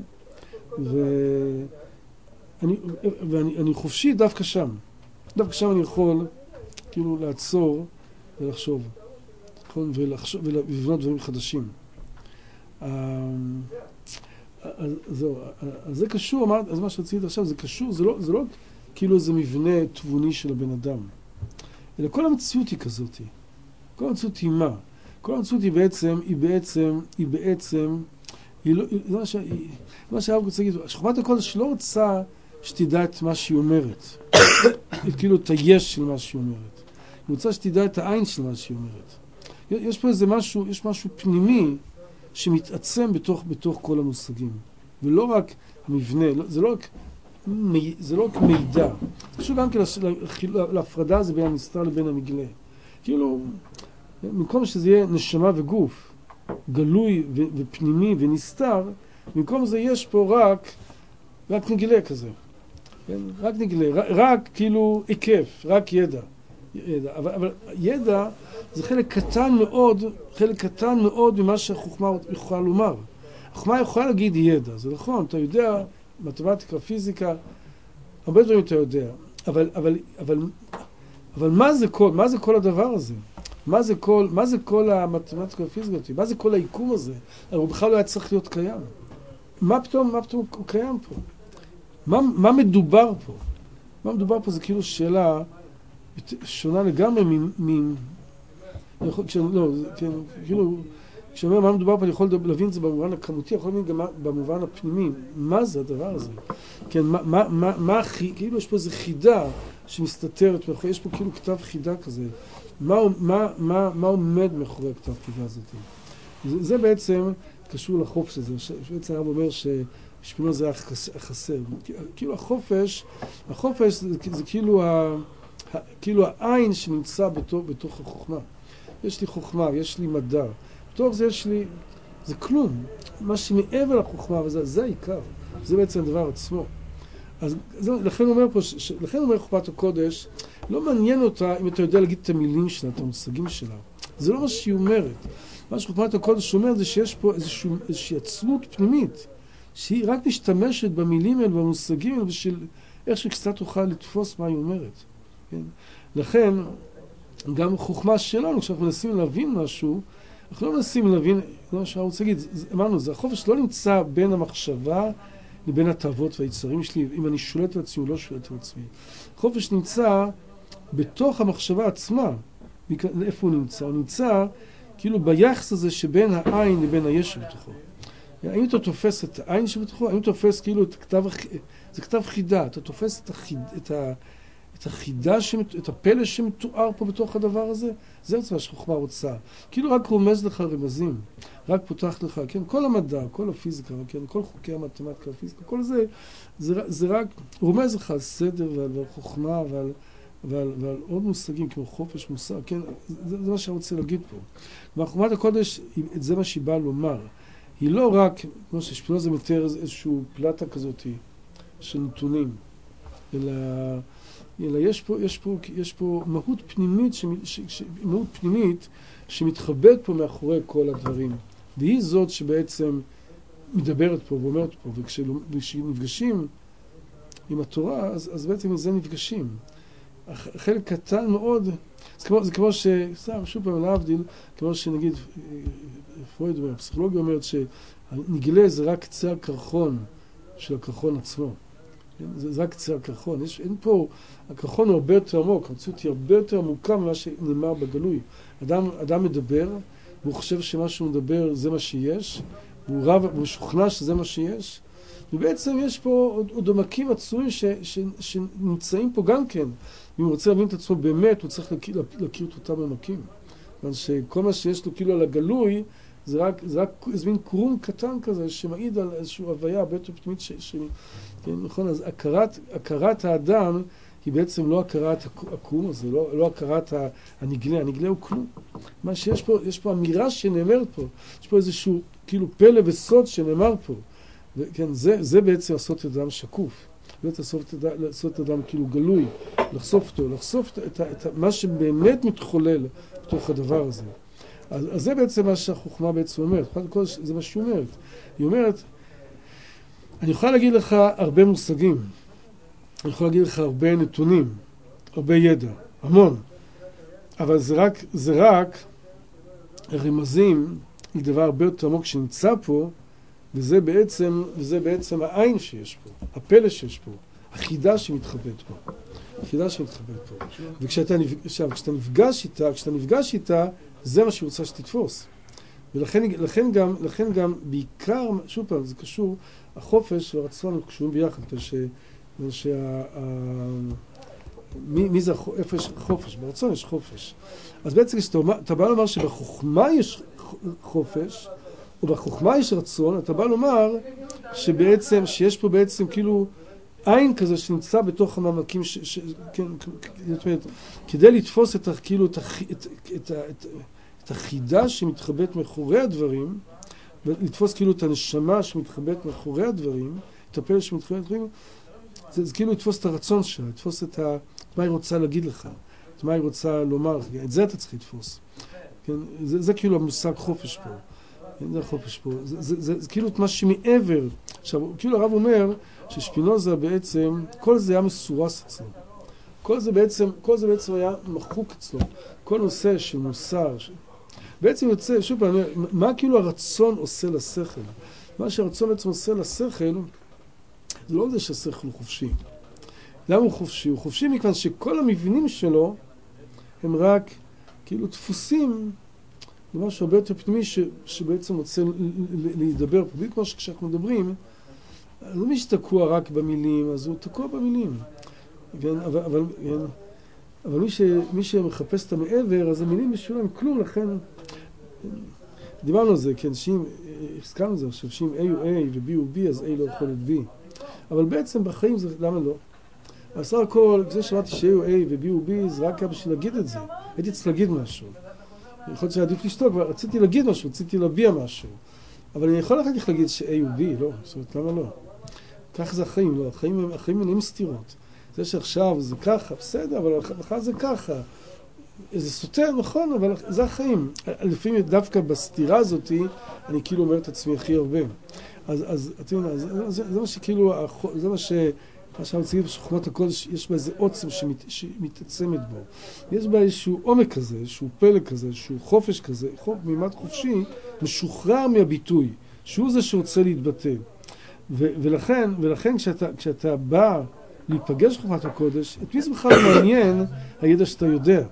ואני, ואני אני חופשי דווקא שם. דווקא שם אני יכול כאילו לעצור ולחשוב, נכון? ולחשוב, ולבנות דברים חדשים. אז זהו, אז זה קשור, אמרת, אז מה שרציתי עכשיו, זה קשור, זה לא, זה לא כאילו איזה מבנה תבוני של הבן אדם, אלא כל המציאות היא כזאת. כל המציאות היא מה? כל המציאות היא בעצם, היא בעצם, היא בעצם, היא לא, זה מה ש... מה שהרב רוצה להגיד, שחוכמת הקודש לא רוצה שתדע את מה שהיא אומרת. כאילו את היש של מה שהיא אומרת. היא רוצה שתדע את העין של מה שהיא אומרת. יש פה איזה משהו, יש משהו פנימי שמתעצם בתוך, בתוך כל המושגים. ולא רק המבנה, זה לא רק, זה לא רק מידע. זה קשור גם כן להפרדה הזה בין הנסתר לבין הנגלה. כאילו, במקום שזה יהיה נשמה וגוף, גלוי ו- ופנימי ונסתר, במקום זה יש פה רק, רק נגלה כזה. כן? רק נגלה, רק, רק כאילו היקף, רק ידע. ידע. אבל, אבל ידע זה חלק קטן מאוד, חלק קטן מאוד ממה שהחוכמה יכולה לומר. החוכמה יכולה להגיד ידע, זה נכון, אתה יודע, מתמטיקה, פיזיקה, הרבה דברים אתה יודע. אבל, אבל, אבל, אבל מה זה כל, מה זה כל הדבר הזה? מה זה כל, מה זה כל המתמטיקה הפיזיקה? מה זה כל היקום הזה? הוא בכלל לא היה צריך להיות קיים. מה פתאום, מה פתאום הוא קיים פה? מה, מה מדובר פה? מה מדובר פה זה כאילו שאלה שונה לגמרי מ... מ לא, כן, כאילו, כשאומר מה מדובר פה, אני יכול להבין את זה במובן הכמותי, יכול להבין גם במובן הפנימי. מה זה הדבר הזה? כן, מה, מה, מה, מה, כאילו יש פה איזו חידה שמסתתרת, יש פה כאילו כתב חידה כזה. מה, מה, מה, מה עומד מאחורי הכתב חידה הזאת? זה, זה בעצם קשור לחופש הזה. בעצם הרב אומר ששפינוזה היה חסר. כאילו החופש, החופש זה, זה כאילו, ה, כאילו העין שנמצא בתוך, בתוך החוכמה. יש לי חוכמה, יש לי מדע. בתוך זה יש לי, זה כלום. מה שמעבר לחוכמה, וזה, זה העיקר. זה בעצם הדבר עצמו. אז זה, לכן אומר פה, ש, לכן אומר חוכמת הקודש, לא מעניין אותה אם אתה יודע להגיד את המילים שלה, את המושגים שלה. זה לא מה שהיא אומרת. מה שחוכמת הקודש אומרת זה שיש פה איזשהו, איזושהי עצמות פנימית, שהיא רק משתמשת במילים האלה, במושגים האלה, בשביל איך שקצת תוכל לתפוס מה היא אומרת. כן? לכן, גם חוכמה שלנו, כשאנחנו מנסים להבין משהו, אנחנו לא מנסים להבין, זה מה שאני רוצה להגיד, אמרנו, זה החופש לא נמצא בין המחשבה לבין התאוות והיצרים שלי, אם אני שולט על עצמי או לא שולט על עצמי. חופש נמצא בתוך המחשבה עצמה. איפה הוא נמצא? הוא נמצא כאילו ביחס הזה שבין העין לבין היש שבתוכו. האם אתה תופס את העין שבתוכו? האם אתה תופס כאילו את כתב, זה כתב חידה, אתה תופס את, החיד, את, ה, את החידה, שמת, את הפלא שמתואר פה בתוך הדבר הזה? זה מה שחוכמה רוצה. כאילו רק רומז לך רמזים, רק פותח לך, כן? כל המדע, כל הפיזיקה, כן? כל חוקי המתמטיקה, הפיזיקה, כל זה, זה, זה רק רומז לך על סדר ועל, ועל חוכמה ועל, ועל, ועל עוד מושגים כמו חופש מושג, כן? זה, זה מה שאני רוצה להגיד פה. וחוכמת הקודש, זה מה שהיא באה לומר. היא לא רק, כמו ששפינוזה מתאר איזושהי פלטה כזאת של נתונים, אלא, אלא יש פה, יש פה, יש פה מהות פנימית, ש, ש, ש, מהות פנימית שמתחבאת פה מאחורי כל הדברים. והיא זאת שבעצם מדברת פה ואומרת פה, וכשנפגשים עם התורה, אז, אז בעצם עם זה נפגשים. חלק קטן מאוד, זה כמו, זה כמו ש... סתם, שוב פעם, להבדיל, כמו שנגיד, פרויד אומר, הפסיכולוגיה אומרת שנגלה זה רק קצה הקרחון של הקרחון עצמו. זה, זה רק קצה הקרחון. יש, אין פה, הקרחון הוא הרבה יותר עמוק, המציאות היא הרבה יותר עמוקה ממה שנאמר בגלוי. אדם, אדם מדבר, והוא חושב שמה שהוא מדבר זה מה שיש, והוא רב, והוא שוכנע שזה מה שיש, ובעצם יש פה עוד, עוד עמקים עצומים ש, ש, שנמצאים פה גם כן. אם הוא רוצה להבין את עצמו באמת, הוא צריך להכיר, להכיר את אותם עמקים. כיוון שכל מה שיש לו כאילו על הגלוי, זה רק, זה רק איזה מין קרום קטן כזה, שמעיד על איזושהי הוויה הרבה יותר פנימית ש... ש כן, נכון, אז הכרת, הכרת האדם היא בעצם לא הכרת הקרום הזה, לא, לא הכרת הנגלה, הנגלה הוא כלום. מה שיש פה, יש פה אמירה שנאמרת פה, יש פה איזשהו כאילו פלא וסוד שנאמר פה. וכן, זה, זה בעצם לעשות את אדם שקוף. בעצם לעשות, לעשות את אדם כאילו גלוי, לחשוף אותו, לחשוף את, את, את, את מה שבאמת מתחולל בתוך הדבר הזה. אז, אז זה בעצם מה שהחוכמה בעצם אומרת. זה מה שהיא אומרת. היא אומרת, אני יכולה להגיד לך הרבה מושגים, אני יכולה להגיד לך הרבה נתונים, הרבה ידע, המון. אבל זה רק, זה רק רמזים לדבר הרבה יותר עמוק שנמצא פה, וזה בעצם, וזה בעצם העין שיש פה, הפלא שיש פה, החידה שמתחבאת פה. החידה שמתחבאת פה. וכשאתה עכשיו, כשאתה נפגש איתה, כשאתה נפגש איתה, זה מה שהיא רוצה שתתפוס. ולכן לכן גם, לכן גם בעיקר, שוב פעם, זה קשור, החופש והרצון קשורים ביחד, כשה... מי, מי זה, איפה יש חופש? ברצון יש חופש. אז בעצם אתה בא לומר שבחוכמה יש חופש, או בחוכמה יש רצון, אתה בא לומר שבעצם, שיש פה בעצם כאילו עין כזה שנמצא בתוך המעמקים, ש, ש, כן, זאת אומרת, כדי לתפוס את, כאילו, את, את, את, את, את החידה שמתחבאת מאחורי הדברים, ולתפוס כאילו את הנשמה שמתחבאת מאחורי הדברים, את הפלא שמתחבאת מאחורי הדברים, זה, זה כאילו לתפוס את הרצון שלה, לתפוס את ה, מה היא רוצה להגיד לך, את מה היא רוצה לומר לך, את זה אתה צריך לתפוס. כן? זה, זה כאילו המושג חופש פה. כן? זה החופש פה. זה, זה, זה, זה כאילו את מה שמעבר. עכשיו, כאילו הרב אומר ששפינוזה בעצם, כל זה היה מסורס אצלו. כל זה בעצם, כל זה בעצם היה מחוק אצלו. כל נושא של מוסר. ש... בעצם יוצא, שוב פעם, מה כאילו הרצון עושה לשכל? מה שהרצון בעצם עושה לשכל, זה לא זה שהשכל הוא חופשי. למה הוא חופשי? הוא חופשי מכיוון שכל המבנים שלו הם רק כאילו דפוסים למשהו הרבה יותר פנימי ש, שבעצם רוצה להידבר פה. בדיוק כמו שכשאנחנו מדברים, אז מי שתקוע רק במילים, אז הוא תקוע במילים. כן? אבל, אבל, כן? אבל מי, ש, מי שמחפש את המעבר, אז המילים בשבילו הם כלום, לכן דיברנו על זה, כן, שאם, הסכמנו על זה עכשיו, שאם A הוא A ו-B הוא B, אז A לא יכול להיות B. אבל בעצם בחיים זה, למה לא? אז סך הכל, כזה שמעתי ש-A הוא A ו-B הוא B, זה רק היה בשביל להגיד את זה. הייתי צריך להגיד משהו. יכול להיות שעדיף לשתוק, אבל רציתי להגיד משהו, רציתי להביע משהו. אבל אני יכול אחר כך להגיד ש-A הוא B, לא. זאת אומרת, למה לא? כך זה החיים, לא. החיים, החיים מנהים סתירות. זה שעכשיו זה ככה, בסדר, אבל אחר זה ככה. זה סותר, נכון, אבל זה החיים. לפעמים דווקא בסתירה הזאת, אני כאילו אומר את עצמי הכי הרבה. אז, אז, אתם יודעים, זה, זה, זה מה שכאילו, זה מה ש... מה שאנחנו מציגים בשחוכמת הקודש, יש בה איזה עוצם שמת, שמתעצמת בו. יש בה איזשהו עומק כזה, איזשהו פלא כזה, איזשהו חופש כזה, חופ, מימד חופשי, משוחרר מהביטוי, שהוא זה שרוצה להתבטא. ו, ולכן, ולכן כשאתה, כשאתה בא להיפגש בחוכמת הקודש, את מי זה בכלל מעניין הידע שאתה יודע.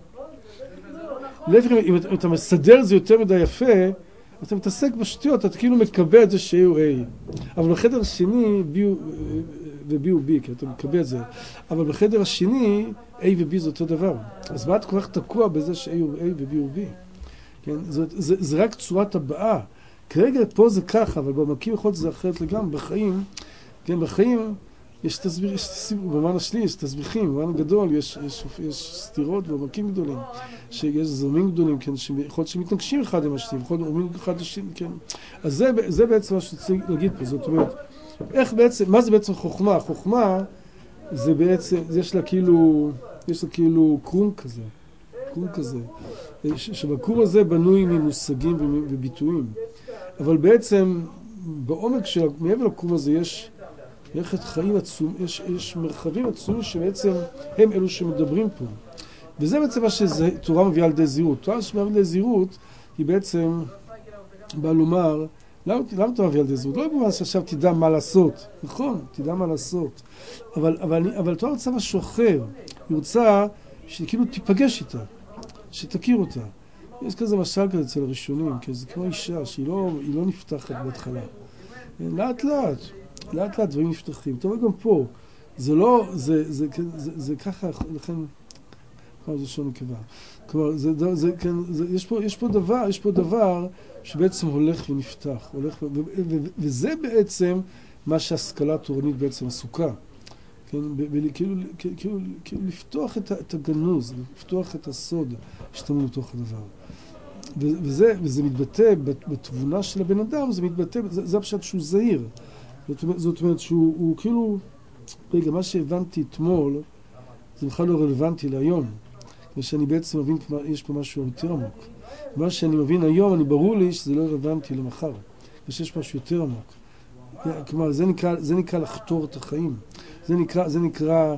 להפך, אם אתה, אם אתה מסדר את זה יותר מדי יפה, אתה מתעסק בשטויות, אתה כאילו מקבל את זה ש-A הוא A. אבל בחדר השני, B ו-B הוא B, כי אתה מקבל את זה. אבל בחדר השני, A ו-B זה אותו דבר. אז מה אתה כל כך תקוע בזה ש-A הוא A ו-B הוא B? כן? זה, זה, זה רק צורת הבאה. כרגע פה זה ככה, אבל במקים יכול להיות זה אחרת לגמרי. בחיים, כן, בחיים יש תסביך, יש תסביך, במובן השני יש תסביכים, במובן הגדול יש, יש, יש סתירות ובמקים גדולים, שיש זרמים גדולים, כן, שיכול להיות שמתנגשים אחד עם השני, יכול להיות אומרים אחד לשני, כן. אז זה, זה בעצם מה שצריך להגיד פה, זאת אומרת, איך בעצם, מה זה בעצם חוכמה? חוכמה זה בעצם, יש לה כאילו, יש לה כאילו קרום כזה, קרום כזה, שבקרום הזה בנוי ממושגים וביטויים, אבל בעצם בעומק של, מעבר לקרום הזה יש מערכת חיים עצום, יש, יש מרחבים עצומים שבעצם הם אלו שמדברים פה. וזה בעצם מה שתורה מביאה על ידי זהירות. תורה שמביאה על ידי זהירות היא בעצם באה לומר, למה, למה אתה מביא על ידי זהירות? לא במובן שעכשיו תדע מה לעשות. נכון, תדע מה לעשות. אבל, אבל, אבל תורה רוצה משהו אחר. היא רוצה שכאילו תיפגש איתה, שתכיר אותה. יש כזה משל כזה אצל הראשונים, כי זה כמו אישה שהיא לא, היא לא נפתחת בהתחלה. לאט לאט. לאט לאט דברים נפתחים. אתה אומר גם פה, זה לא, זה, זה, זה, זה, זה ככה, לכן, כמה זה שון נקבה. כלומר, זה, זה, כן, זה, יש פה, יש פה דבר, יש פה דבר שבעצם הולך ונפתח, הולך, ו, ו, ו, וזה בעצם מה שהשכלה התורנית בעצם עסוקה. כן, כאילו, כאילו, כאילו, לפתוח את, את הגנוז, לפתוח את הסוד שטמון לתוך הדבר. וזה, וזה מתבטא בתבונה של הבן אדם, זה מתבטא, זה, זה הפשט שהוא זהיר. זאת אומרת, זאת אומרת שהוא הוא, כאילו, רגע, מה שהבנתי אתמול, זה בכלל לא רלוונטי להיום. ושאני בעצם מבין, יש פה משהו יותר עמוק. מה שאני מבין היום, אני ברור לי שזה לא רלוונטי למחר. ושיש משהו יותר עמוק. כלומר, זה נקרא, זה נקרא לחתור את החיים. זה נקרא, זה נקרא,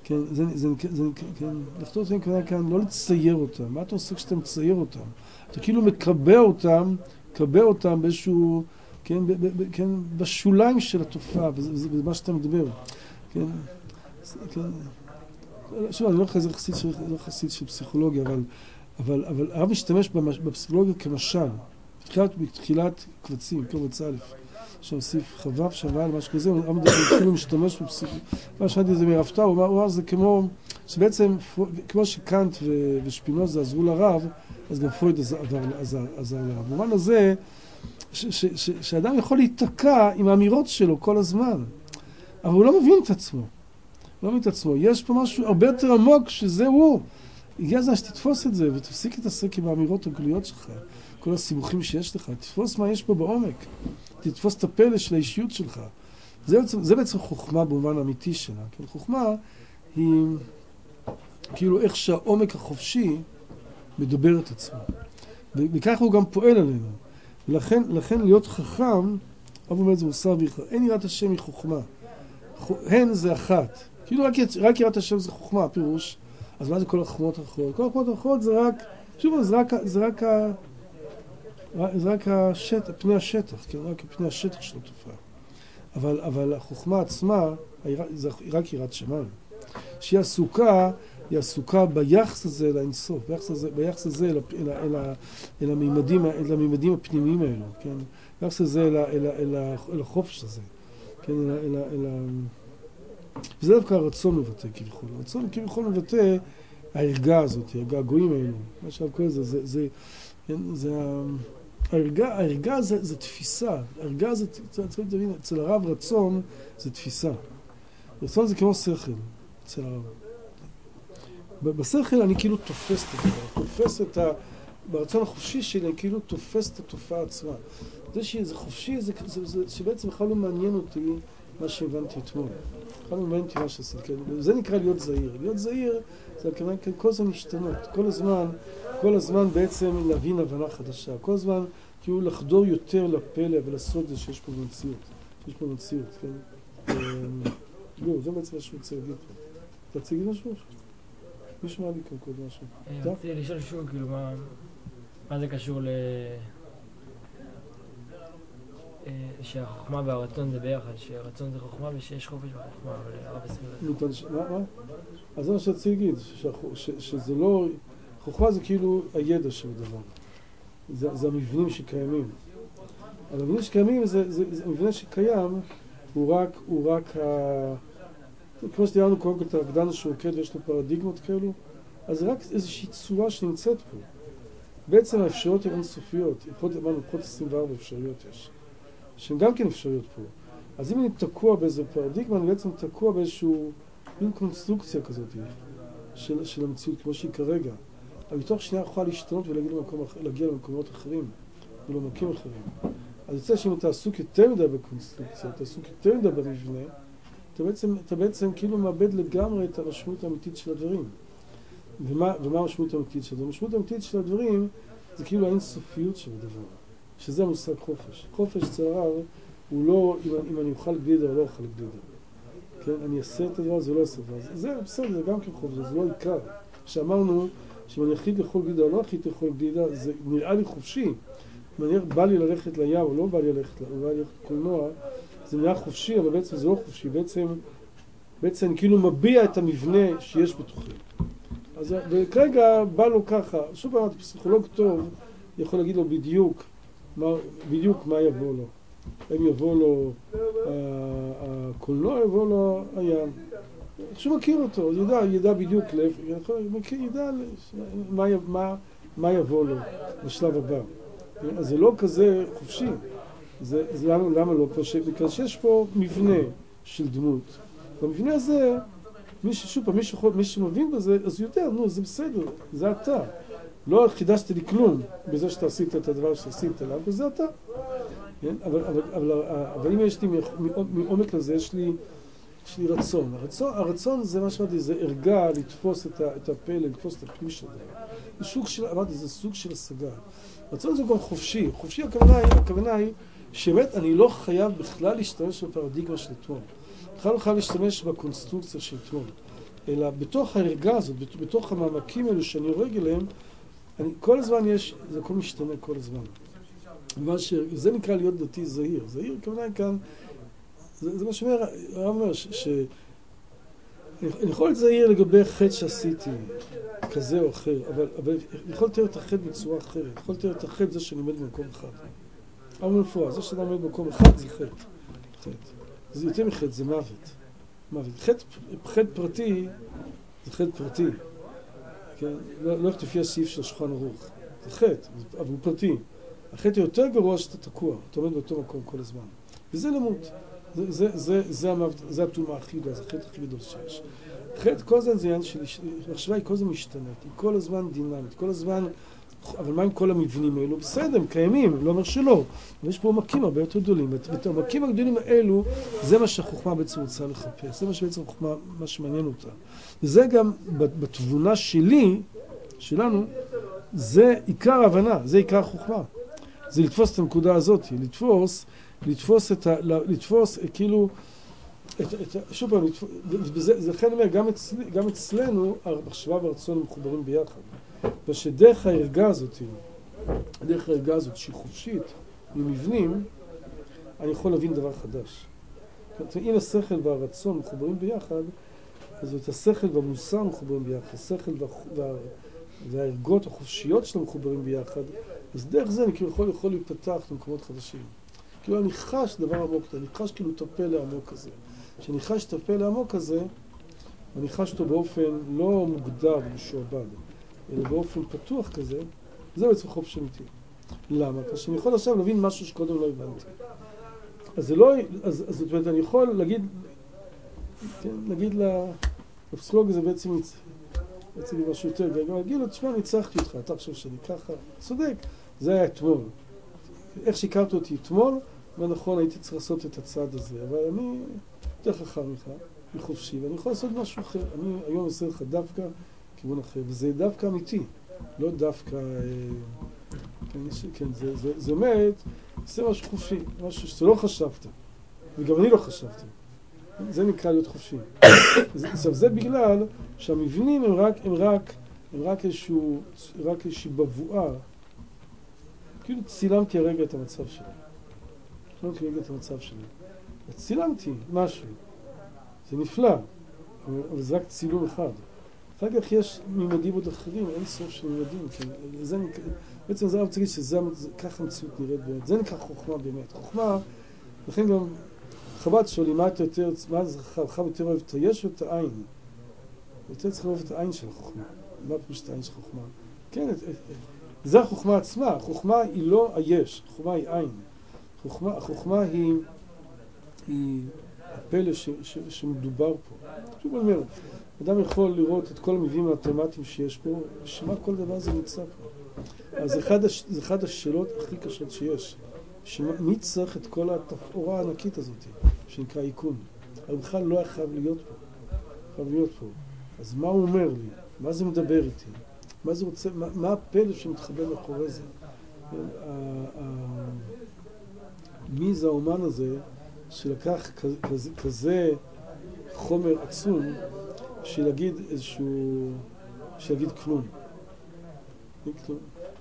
כן, זה, זה, זה, כן, לכתוב אותם כאן, כאן, לא לצייר אותם. מה אתה עושה כשאתה מצייר אותם? אתה כאילו מקבע אותם, מקבע אותם באיזשהו, כן, ב, ב, ב, כן, בשוליים של התופעה, וזה, זה, זה מה שאתה מדבר. כן, כן. שוב, אני לא חסיד של, לא חסיד של פסיכולוגיה, אבל, אבל, אבל הרב משתמש בפסיכולוגיה כמשל, בתחילת, בתחילת קבצים, קובץ א', שהוסיף חבב, שבל, משהו כזה, הרב כאילו משתמש בפסיכולוגיה. מה שמעתי את זה מרב טאו, הוא אמר, זה כמו, שבעצם, כמו שקאנט ושפינוזה עזרו לרב, אז גם פרויד עזר לרב. במובן הזה, שאדם יכול להתקע עם האמירות שלו כל הזמן, אבל הוא לא מבין את עצמו. לא מבין את עצמו. יש פה משהו הרבה יותר עמוק שזה הוא. הגיע הזמן שתתפוס את זה ותפסיק להתעסק עם האמירות הגלויות שלך, כל הסיבוכים שיש לך. תתפוס מה יש פה בעומק. תתפוס את הפלא של האישיות שלך. זה בעצם, זה בעצם חוכמה במובן האמיתי שלה. כן? חוכמה היא כאילו איך שהעומק החופשי מדבר את עצמו. וככה הוא גם פועל עלינו. ולכן לכן להיות חכם, אבו אומר את זה מוסר ויחר, אין יראת השם היא חוכמה. הן זה אחת. כאילו רק, רק יראת השם זה חוכמה, הפירוש. אז מה זה כל החוכמות האחרות? כל החוכמות האחרות זה רק, שוב, זה רק, זה רק, ה, זה רק השטח, פני השטח, כן? רק פני השטח של התופעה. אבל, אבל החוכמה עצמה, זה רק יראת שמיים. שהיא עסוקה, היא עסוקה ביחס הזה לאינסוף, ביחס הזה, ביחס הזה אל, אל, אל, אל, הממדים, אל הממדים הפנימיים האלו, כן? ביחס הזה אל, אל, אל, אל החופש הזה, כן? אל, אל, אל, וזה דווקא הרצון מבטא כביכול. הרצון כביכול מבטא ההרגע הזאת, הגעגועים האלו. מה שאנחנו קוראים לזה, זה, זה, כן? זה ההרגע, ההרגע זה, זה תפיסה. ההרגע זה, צריך להבין, אצל הרב רצון זה תפיסה. רצון זה כמו שכל, אצל הרב. בשכל אני כאילו תופס את זה, תופס את ה... ברצון החופשי שלי אני כאילו תופס את התופעה עצמה. זה שזה חופשי, זה, זה, זה, שבעצם בכלל לא מעניין אותי מה שהבנתי אתמול. בכלל לא מעניין אותי מה שעשיתי. כן? זה נקרא להיות זהיר. להיות זהיר זה הכוונה, כן, כל הזמן להשתנות. כל הזמן, כל הזמן בעצם להבין הבנה חדשה. כל הזמן כאילו לחדור יותר לפלא ולסוד זה שיש פה במציאות. שיש פה במציאות, כן? לא, זה בעצם מה שהוא רוצה להגיד פה. אתה רוצה להגיד משהו? מישהו מה לי כאן קודם משהו? רציתי לשאול שוב, כאילו, מה זה קשור ל... שהחוכמה והרצון זה ביחד, שהרצון זה חוכמה ושיש חופש בחוכמה, אבל הרב הסביר. מה? מה? אז זה מה שרציתי להגיד, שזה לא... חוכמה זה כאילו הידע של הדבר. זה המבנים שקיימים. אבל המבנים שקיימים, זה המבנה שקיים, הוא רק, הוא רק ה... כמו שדיברנו קודם כל את הרקדן השורקד ויש לו פרדיגמות כאלו, אז זה רק איזושהי צורה שנמצאת פה. בעצם האפשרויות הן אינסופיות, לפחות עשרים וארבע אפשרויות יש, שהן גם כן אפשרויות פה. אז אם אני תקוע באיזה פרדיגמה, אני בעצם תקוע באיזשהו מין קונסטרוקציה כזאת של, של המציאות כמו שהיא כרגע. אבל בתוך שנייה יכולה להשתנות ולהגיע למקום, למקומות אחרים, ולמקום אחרים. אז יוצא שאם אתה עסוק יותר מדי בקונסטרוקציה, אתה עסוק יותר מדי במבנה, אתה בעצם, אתה בעצם כאילו מאבד לגמרי את המשמעות האמיתית של הדברים. ומה, ומה המשמעות האמיתית של הדברים? המשמעות האמיתית של הדברים זה כאילו האינסופיות של הדבר, שזה המושג חופש. חופש אצל הרב הוא לא אם, אם אני אוכל גלידה או לא אוכל גלידה. כן? אני אעשה את הדבר, זה לא אעשה את הדבר. זה בסדר, זה גם כן חופש, זה לא עיקר. שאמרנו שאם אני יחיד לאכול גלידה או לא יחיד לאכול גלידה, זה נראה לי חופשי. אם אני בא לי ללכת לים או לא בא לי ללכת, או בא לי ללכת לקולנוע, זה נראה חופשי, אבל בעצם זה לא חופשי. בעצם, בעצם אני כאילו מביע את המבנה שיש בתוכי. אז וכרגע בא לו ככה, שוב פעם, פסיכולוג טוב יכול להגיד לו בדיוק מה, בדיוק מה יבוא לו. אם יבוא לו הקולנוע, יבוא לו הים. שהוא מכיר אותו, ידע, ידע בדיוק להפך, ידע מה, מה, מה יבוא לו בשלב הבא. אז זה לא כזה חופשי. זה, זה למה, למה לא? בגלל שיש פה מבנה של דמות. במבנה הזה, מי ששוב פעם, מי שמבין בזה, אז הוא יודע, נו, זה בסדר, זה אתה. לא חידשת לי כלום בזה שאתה עשית את הדבר שעשית עליו, וזה אתה. כן? אבל, אבל, אבל, אבל אם יש לי מעומק לזה, יש לי, יש לי רצון. הרצון, הרצון זה מה שאמרתי, זה הרגע לתפוס את, ה, את הפלא, לתפוס את הפנים שלו. זה סוג של, אמרתי, זה סוג של השגה. רצון זה גם חופשי. חופשי הכוונה היא, הכוונה היא שבאמת אני לא חייב בכלל להשתמש בפרדיגמה של אתמול. בכלל לא חייב להשתמש בקונסטרוקציה של אתמול. אלא בתוך ההרגה הזאת, בתוך המעמקים האלו שאני יורג אליהם, אני, כל הזמן יש, זה הכל משתנה כל הזמן. זה נקרא להיות דתי זהיר. זהיר כמובן כאן, זה, זה מה שאומר, הרב אומר, ש... ש אני יכול להיות זהיר לגבי חטא שעשיתי, כזה או אחר, אבל, אבל אני יכול לתאר את החטא בצורה אחרת. אני יכול לתאר את החטא זה שאני עומד במקום אחד. אבל מפורש, זה שאני עומד במקום אחד זה חטא. חטא. זה יותר מחטא, זה מוות. מוות. חטא, חטא פרטי, זה חטא פרטי. כן? לא, לא איך תופיע סעיף של שולחן ערוך. זה חטא, אבל הוא פרטי. החטא יותר גרוע שאתה תקוע, אתה עומד באותו מקום כל הזמן. וזה למות. זה, זה, זה, זה, המוות, זה התאומה הכי גדולה, זה החטא הכי גדול שיש. חטא כל הזמן זה עניין של, המחשבה היא כל הזמן משתנת, היא כל הזמן דינמית, כל הזמן, אבל מה עם כל המבנים האלו? בסדר, הם קיימים, לא אומר שלא, אבל יש פה עומקים הרבה יותר גדולים, ואת העומקים הגדולים האלו, זה מה שהחוכמה בעצם רוצה לחפש, זה מה שבעצם החוכמה, מה שמעניין אותה. וזה גם בתבונה שלי, שלנו, זה עיקר ההבנה, זה עיקר החוכמה. זה לתפוס את הנקודה הזאת, לתפוס, לתפוס את ה... לתפוס כאילו... את, את, שוב פעם, וזה, זה לכן אומר, גם, אצל, גם אצלנו, המחשבה והרצון הם מחוברים ביחד. ושדרך ההרגה הזאת, דרך ההרגה הזאת שהיא חופשית, ממבנים, אני יכול להבין דבר חדש. אם השכל והרצון מחוברים ביחד, אז את השכל והמוסר מחוברים ביחד, השכל וה, וה, וההרגות החופשיות שלהם מחוברים ביחד, אז דרך זה אני כאילו יכול, יכול להיפתח למקומות חדשים. כאילו אני חש דבר עמוק, אני חש כאילו את הפלא העמוק הזה. כשאני חש את הפלא העמוק הזה, אני חש אותו באופן לא מוגדר ומשועבד, אלא באופן פתוח כזה, זה בעצם חופש אמיתי. למה? כי שאני יכול עכשיו להבין משהו שקודם לא הבנתי. אז זה לא, אז, אז זאת אומרת, אני יכול להגיד, כן, להגיד לפסיכולוג הזה בעצם, בעצם משהו יותר, וגם להגיד לו, תשמע, ניצחתי אותך, אתה חושב שאני ככה, צודק, זה היה אתמול. איך שהכרת אותי אתמול, ונכון, הייתי צריך לעשות את הצעד הזה, אבל אני יותר חכם ממך, אני חופשי, ואני יכול לעשות משהו אחר. אני היום אעשה לך דווקא כיוון אחר, וזה דווקא אמיתי, לא דווקא, כן, כן, זה, זה, זה אומרת, זה משהו חופשי, משהו שאתה לא חשבת, וגם אני לא חשבתי. זה נקרא להיות חופשי. עכשיו, זה בגלל שהמבנים הם רק, הם רק, הם רק איזשהו, רק איזושהי בבואה, כאילו צילמתי הרגע את המצב שלי. צילמתי הרגע את המצב שלי. צילמתי משהו. זה נפלא, אבל זה רק צילום אחד. אחר כך יש ממדים עוד אחרים, אין סוף של ממדים. כן? זה נקרא, בעצם זה רוצה להגיד שככה המציאות נראית באמת. זה נקרא חוכמה באמת. חוכמה, לכן גם חב"ד שואלים מה אתה יותר, מה זה חכם יותר אוהב את היש או את העין? יותר צריך לאהוב את העין של החוכמה. מה פירוש את העין של החוכמה? כן, זה החוכמה עצמה. החוכמה היא לא היש, החוכמה היא עין. החוכמה, החוכמה היא, היא הפלא ש, ש, שמדובר פה. שוב אני אומר, אדם יכול לראות את כל המבנים המתמטיים שיש פה, שמה כל דבר זה נמצא פה. אז אחד, הש, זה אחד השאלות הכי קשות שיש. שמי צריך את כל התפאורה הענקית הזאת, שנקרא עיקון? אבל בכלל לא היה חייב להיות פה. חייב להיות פה. אז מה הוא אומר לי? מה זה מדבר איתי? מה זה רוצה, מה, מה הפלא שמתחבא מאחורי זה? מי זה האומן הזה שלקח כזה, כזה חומר עצום שיגיד איזשהו, שיגיד כלום. כלום.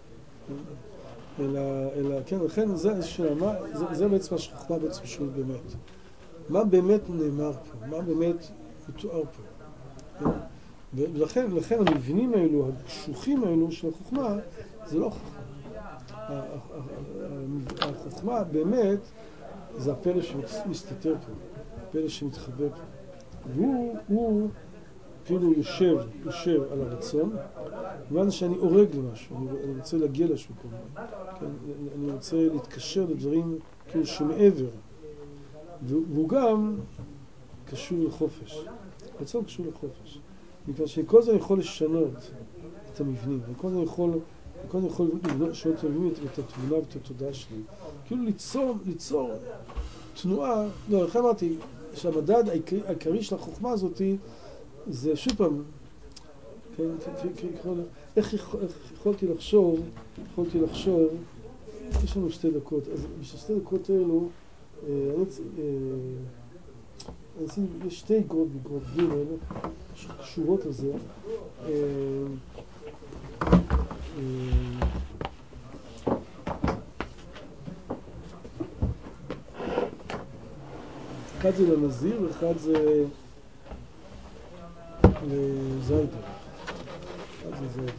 אלא, אלא, כן, לכן זה, שמה, זה, זה בעצם השחוכמה בעצם שואל באמת. מה באמת נאמר פה? מה באמת מתואר פה? ולכן, לכן המבנים האלו, הקשוחים האלו של החוכמה, זה לא חוכמה. החוכמה באמת זה הפלא שמסתתר פה, הפלא שמתחבא פה. והוא, הוא כאילו יושב, יושב על הרצון, כיוון שאני אורג למשהו, אני, אני רוצה להגיע לשהו כל כן, אני רוצה להתקשר לדברים כאילו שמעבר. והוא גם קשור לחופש. רצון קשור לחופש. מכיוון שכל זה יכול לשנות את המבנים, וכל זה יכול, וכל זה יכול לשנות את המבנים, את התבונה ואת התודעה שלי. כאילו ליצור, ליצור תנועה, לא, איך אמרתי, שהמדד העיקרי של החוכמה הזאת זה שוב פעם, כן, איך יכולתי לחשוב, יכולתי לחשוב, יש לנו שתי דקות, אז בשביל שתי דקות האלו, יש שתי אגרות באגרות ג' שקשורות לזה. אחד זה לנזיר ואחד זה לזיידר. אחד זה זיידר.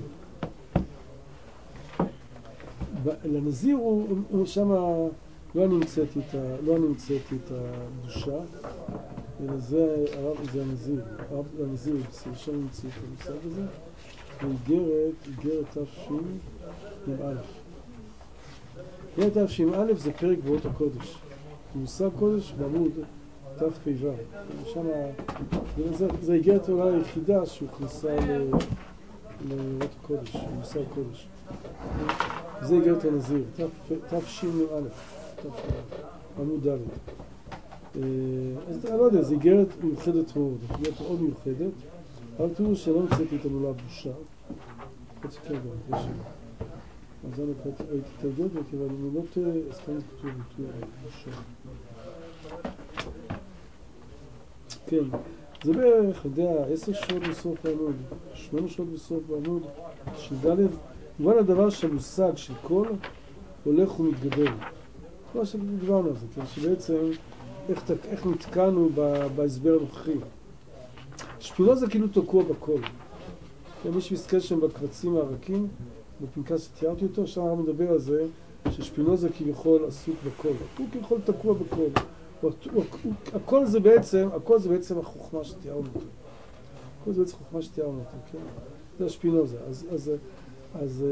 לנזיר הוא, הוא שמה לא נמצאתי את ה, לא נמצאתי את הקדושה, אלא זה הרב, זה הנזיר, הרב הנזיר, שם נמצא את המושג הזה, ואיגרת, איגרת תשמ"א. איגרת תשמ"א זה פרק גבורות הקודש. מושג קודש בעמוד תפ"ו. שם, זה, זה איגרת אולי היחידה שהוכנסה לגבורות הקודש, מושג קודש. זה איגרת הנזיר, תשמ"א, עמוד ד'. אז אני לא יודע, זו איגרת מיוחדת מאוד, איגרת מאוד מיוחדת, אבל תראו שלא מצאתי את המילה בושה. חצי כן גם, יש לי. אז אני ראיתי את האיגרת, אבל אני לא טועה, אז כאן כתוב ביטוי בושה. כן, זה בערך, אני יודע, עשר שעות בסוף העמוד, שמונה שעות בסוף העמוד, של ד' מובן הדבר שהמושג של כל הולך ומתגדל. כמו שדיברנו על זה, כן? שבעצם איך, איך נתקענו בהסבר הנוכחי. שפינוזה כאילו תקוע בכל. כן, מי שמסתכל שם בקבצים הערקים, בפנקס שתיארתי אותו, שם אנחנו מדבר על זה, ששפינוזה כביכול עסוק בכל. הוא כביכול תקוע בכל. הוא, הוא, הוא, הכל זה בעצם, הכל זה בעצם החוכמה שתיארנו אותו. הכל זה בעצם החוכמה שתיארנו אותו, כן? זה השפינוזה. אז, אז, אז,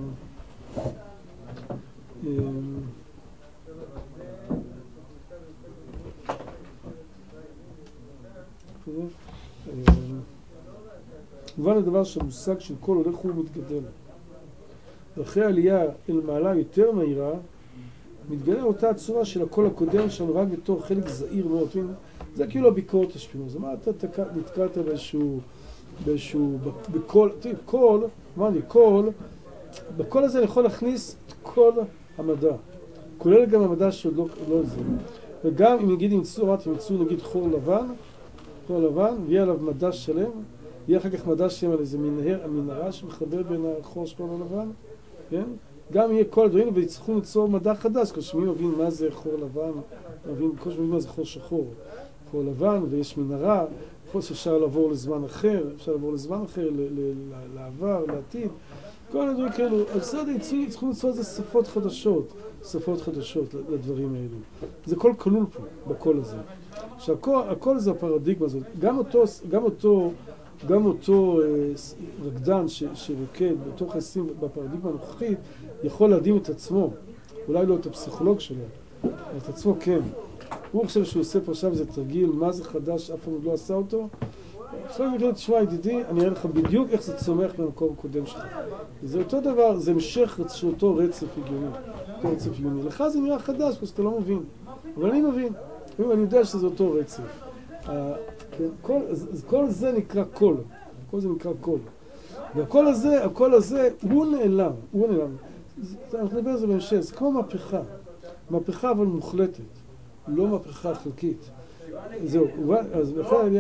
מובן הדבר שהמושג של כל הולך הוא מתגדל. ואחרי העלייה אל מעלה יותר מהירה, מתגלה אותה הצורה של הקול הקודם שלנו רק בתור חלק זעיר מאוד. זה כאילו הביקורת השפינוזה. מה אתה נתקעת באיזשהו, באיזשהו, בקול, תראי, קול, מה אני, קול, בקול הזה אני יכול להכניס את כל המדע. כולל גם המדע שעוד לא, לא זה. וגם אם נגיד ימצאו, אמרתי, ימצאו נגיד חור לבן, חור לבן, ויהיה עליו מדע שלם, יהיה אחר כך מדע שלם על איזה מנהר, המנהרה שמחבר בין החור של חור לבן, כן? גם יהיה כל הדברים, ויצטרכו ליצור מדע חדש, כל שמי מבין מה זה חור לבן, מבין, כל שמי מבין מה זה חור שחור. חור לבן, ויש מנהרה, חור שאפשר לעבור לזמן אחר, אפשר לעבור לזמן אחר, לעבר, לעתיד. כל הדברים כאלו, על זה צריכים ליצור איזה שפות חדשות, שפות חדשות לדברים האלו. זה כל כלול פה, בכל הזה. שהכל זה הפרדיגמה הזאת. גם אותו, גם אותו, גם אותו אה, רקדן ש, שרוקד בתוך העשרים בפרדיגמה הנוכחית, יכול להדהים את עצמו. אולי לא את הפסיכולוג שלו, אבל את עצמו כן. הוא חושב שהוא עושה פה עכשיו איזה תרגיל, מה זה חדש, אף אחד לא עשה אותו. עכשיו אני אגיד, תשמע ידידי, אני אראה לך בדיוק איך זה צומח במקום הקודם שלך. זה אותו דבר, זה המשך של אותו רצף הגיוני. אותו רצף הגיוני. לך זה נראה חדש, כי אתה לא מבין. אבל אני מבין. אני יודע שזה אותו רצף. כל, כל זה נקרא קול. כל זה נקרא קול. והקול הזה, הקול הזה, הוא נעלם. הוא נעלם. אנחנו נדבר על זה בהמשך. זה כמו מהפכה. מהפכה אבל מוחלטת. לא מהפכה חלקית. זהו. אז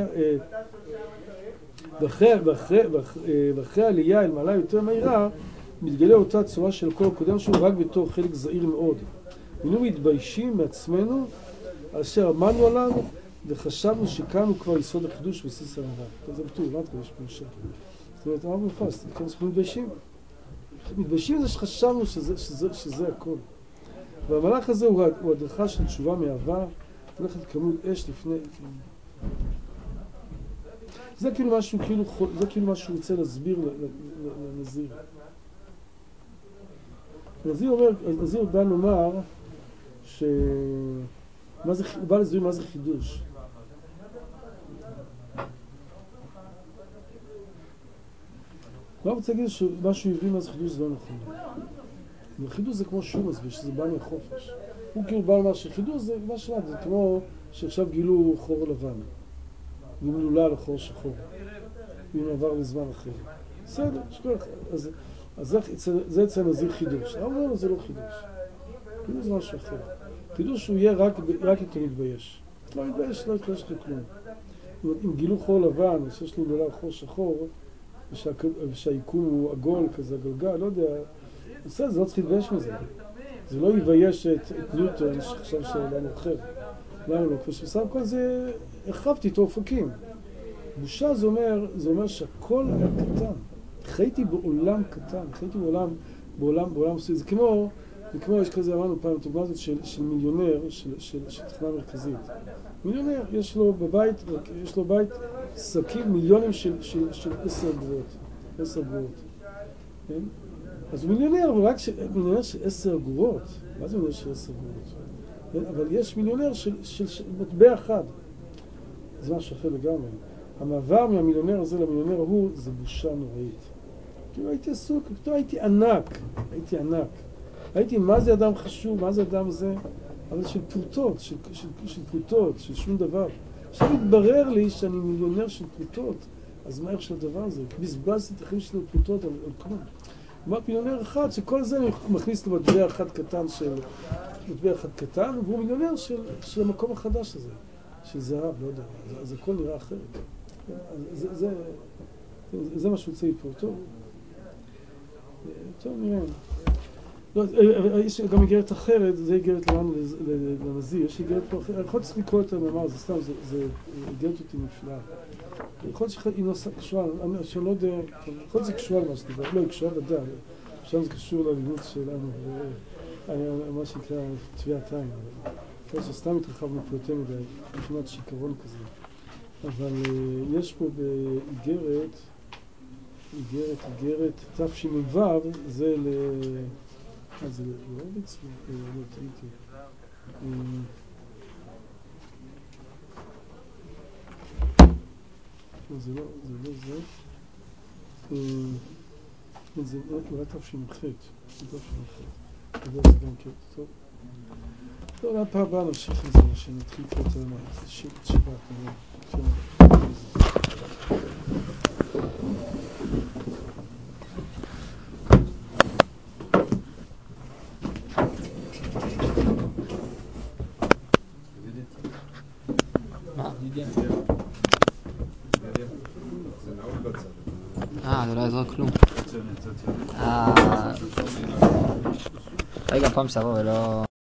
ואחרי העלייה אל מעלה יותר מהירה, מתגלה אותה צורה של כל הקודם שהוא רק בתור חלק זעיר מאוד. היינו מתביישים מעצמנו אשר אמרנו עליו וחשבנו שכאן הוא כבר יסוד החידוש וסיס הרעב. זה בטוח, לא תקבל שפולשה. זאת אומרת, אמרנו מפס, כן, אנחנו מתביישים. מתביישים זה שחשבנו שזה, שזה, שזה הכל. והמהלך הזה הוא, הוא הדרכה של תשובה מהעבר, הולכת כמות אש לפני... זה כאילו משהו, כאילו, זה כאילו משהו רוצה להסביר לנזיר. הנזיר אומר, הנזיר בא לומר ש... מה זה, הוא בא להסביר מה זה חידוש. מה רוצה להגיד שמה שהוא הבין מה זה חידוש זה לא נכון. חידוש זה כמו שהוא מסביר, שזה בא מהחופש. הוא כאילו בא לומר שחידוש זה מה שלנו, זה כמו שעכשיו גילו חור לבן. ואם נולע לחור שחור. ואם עבר לזמן אחר. בסדר, שכוח. אז, אז זה, זה אצל נזיר חידוש. אבל לא, זה לא חידוש. חידוש זה משהו אחר. חידוש הוא יהיה רק, רק אם אתה מתבייש. אתה לא מתבייש, לא יתבייש לך כלום. אומרת, אם גילו חור לבן, שיש לו לעולם חור שחור, ושהיקום הוא עגול כזה, גלגל, לא יודע, בסדר, זה לא צריך להתבייש מזה. זה לא יבייש את, את ניוטון שחשב שהעולם הוא אחר. למה לא? כשבסך הכל זה, הרחבתי את האופקים. בושה זה אומר, זה אומר שהכל היה קטן. חייתי בעולם קטן, חייתי בעולם, בעולם, בעולם, זה כמו, זה כמו, יש כזה, אמרנו פעם, תוגמה הזאת של, של מיליונר, של, של, של תחנה מרכזית. מיליונר, יש לו בבית, יש לו בית שקים מיליונים של, של, של עשר גרועות. עשר גרועות. כן? אז הוא מיליונר, אבל רק ש... מיליונר של עשר גרועות. מה זה מיליונר של עשר גרועות? כן? אבל יש מיליונר של, של, של מטבע אחד. זה משהו אחר לגמרי. המעבר מהמיליונר הזה למיליונר ההוא, זה בושה נוראית. כאילו הייתי עסוק, פתאום הייתי ענק. הייתי ענק. הייתי, מה זה אדם חשוב, מה זה אדם זה? אבל של פרוטות, של, של, של פרוטות, של שום דבר. עכשיו התברר לי שאני מיליונר של פרוטות, אז מה איך של הדבר הזה? בזבזתי את החיים שלי לפרוטות על, על כלום. אמר מיליונר אחד, שכל זה מכניס למטבע אחד קטן של... מטבע אחד קטן, והוא מיליונר של, של המקום החדש הזה, של זהב, לא יודע. אז הכל נראה אחרת. זה, זה, זה, זה מה שהוא צריך פה. טוב. טוב, נראה. לא, יש גם איגרת אחרת, זה איגרת לנו לנזיר, יש איגרת פה אחרת, יכול להיות לקרוא את המאמר, זה סתם, זה איגרת אותי נפלאה. יכול להיות שהיא נושא קשורה, שאני לא יודע, יכול להיות שזה קשורה למה שדיבר, לא, היא קשורה לדעת, שם זה קשור ללימוד שלנו, מה שנקרא תביעת עין, יכול להיות שסתם התרחבנו פה יותר מדי, כמעט שיקרון כזה, אבל יש פה באיגרת, איגרת, איגרת, תשמ"ו, זה ל... אז זה לא בצפון, לא טעיתי. לא, זה לא, זה לא זה. זה אולי תשמ"ח. זה תשמ"ח. זה גם כן, טוב. טוב, הפעם הבאה נמשיך עם זה, שנתחיל פה יותר מה. זה שבת, נראה. אה, זה לא יעזור כלום. אה... רגע, פעם שעבר ולא...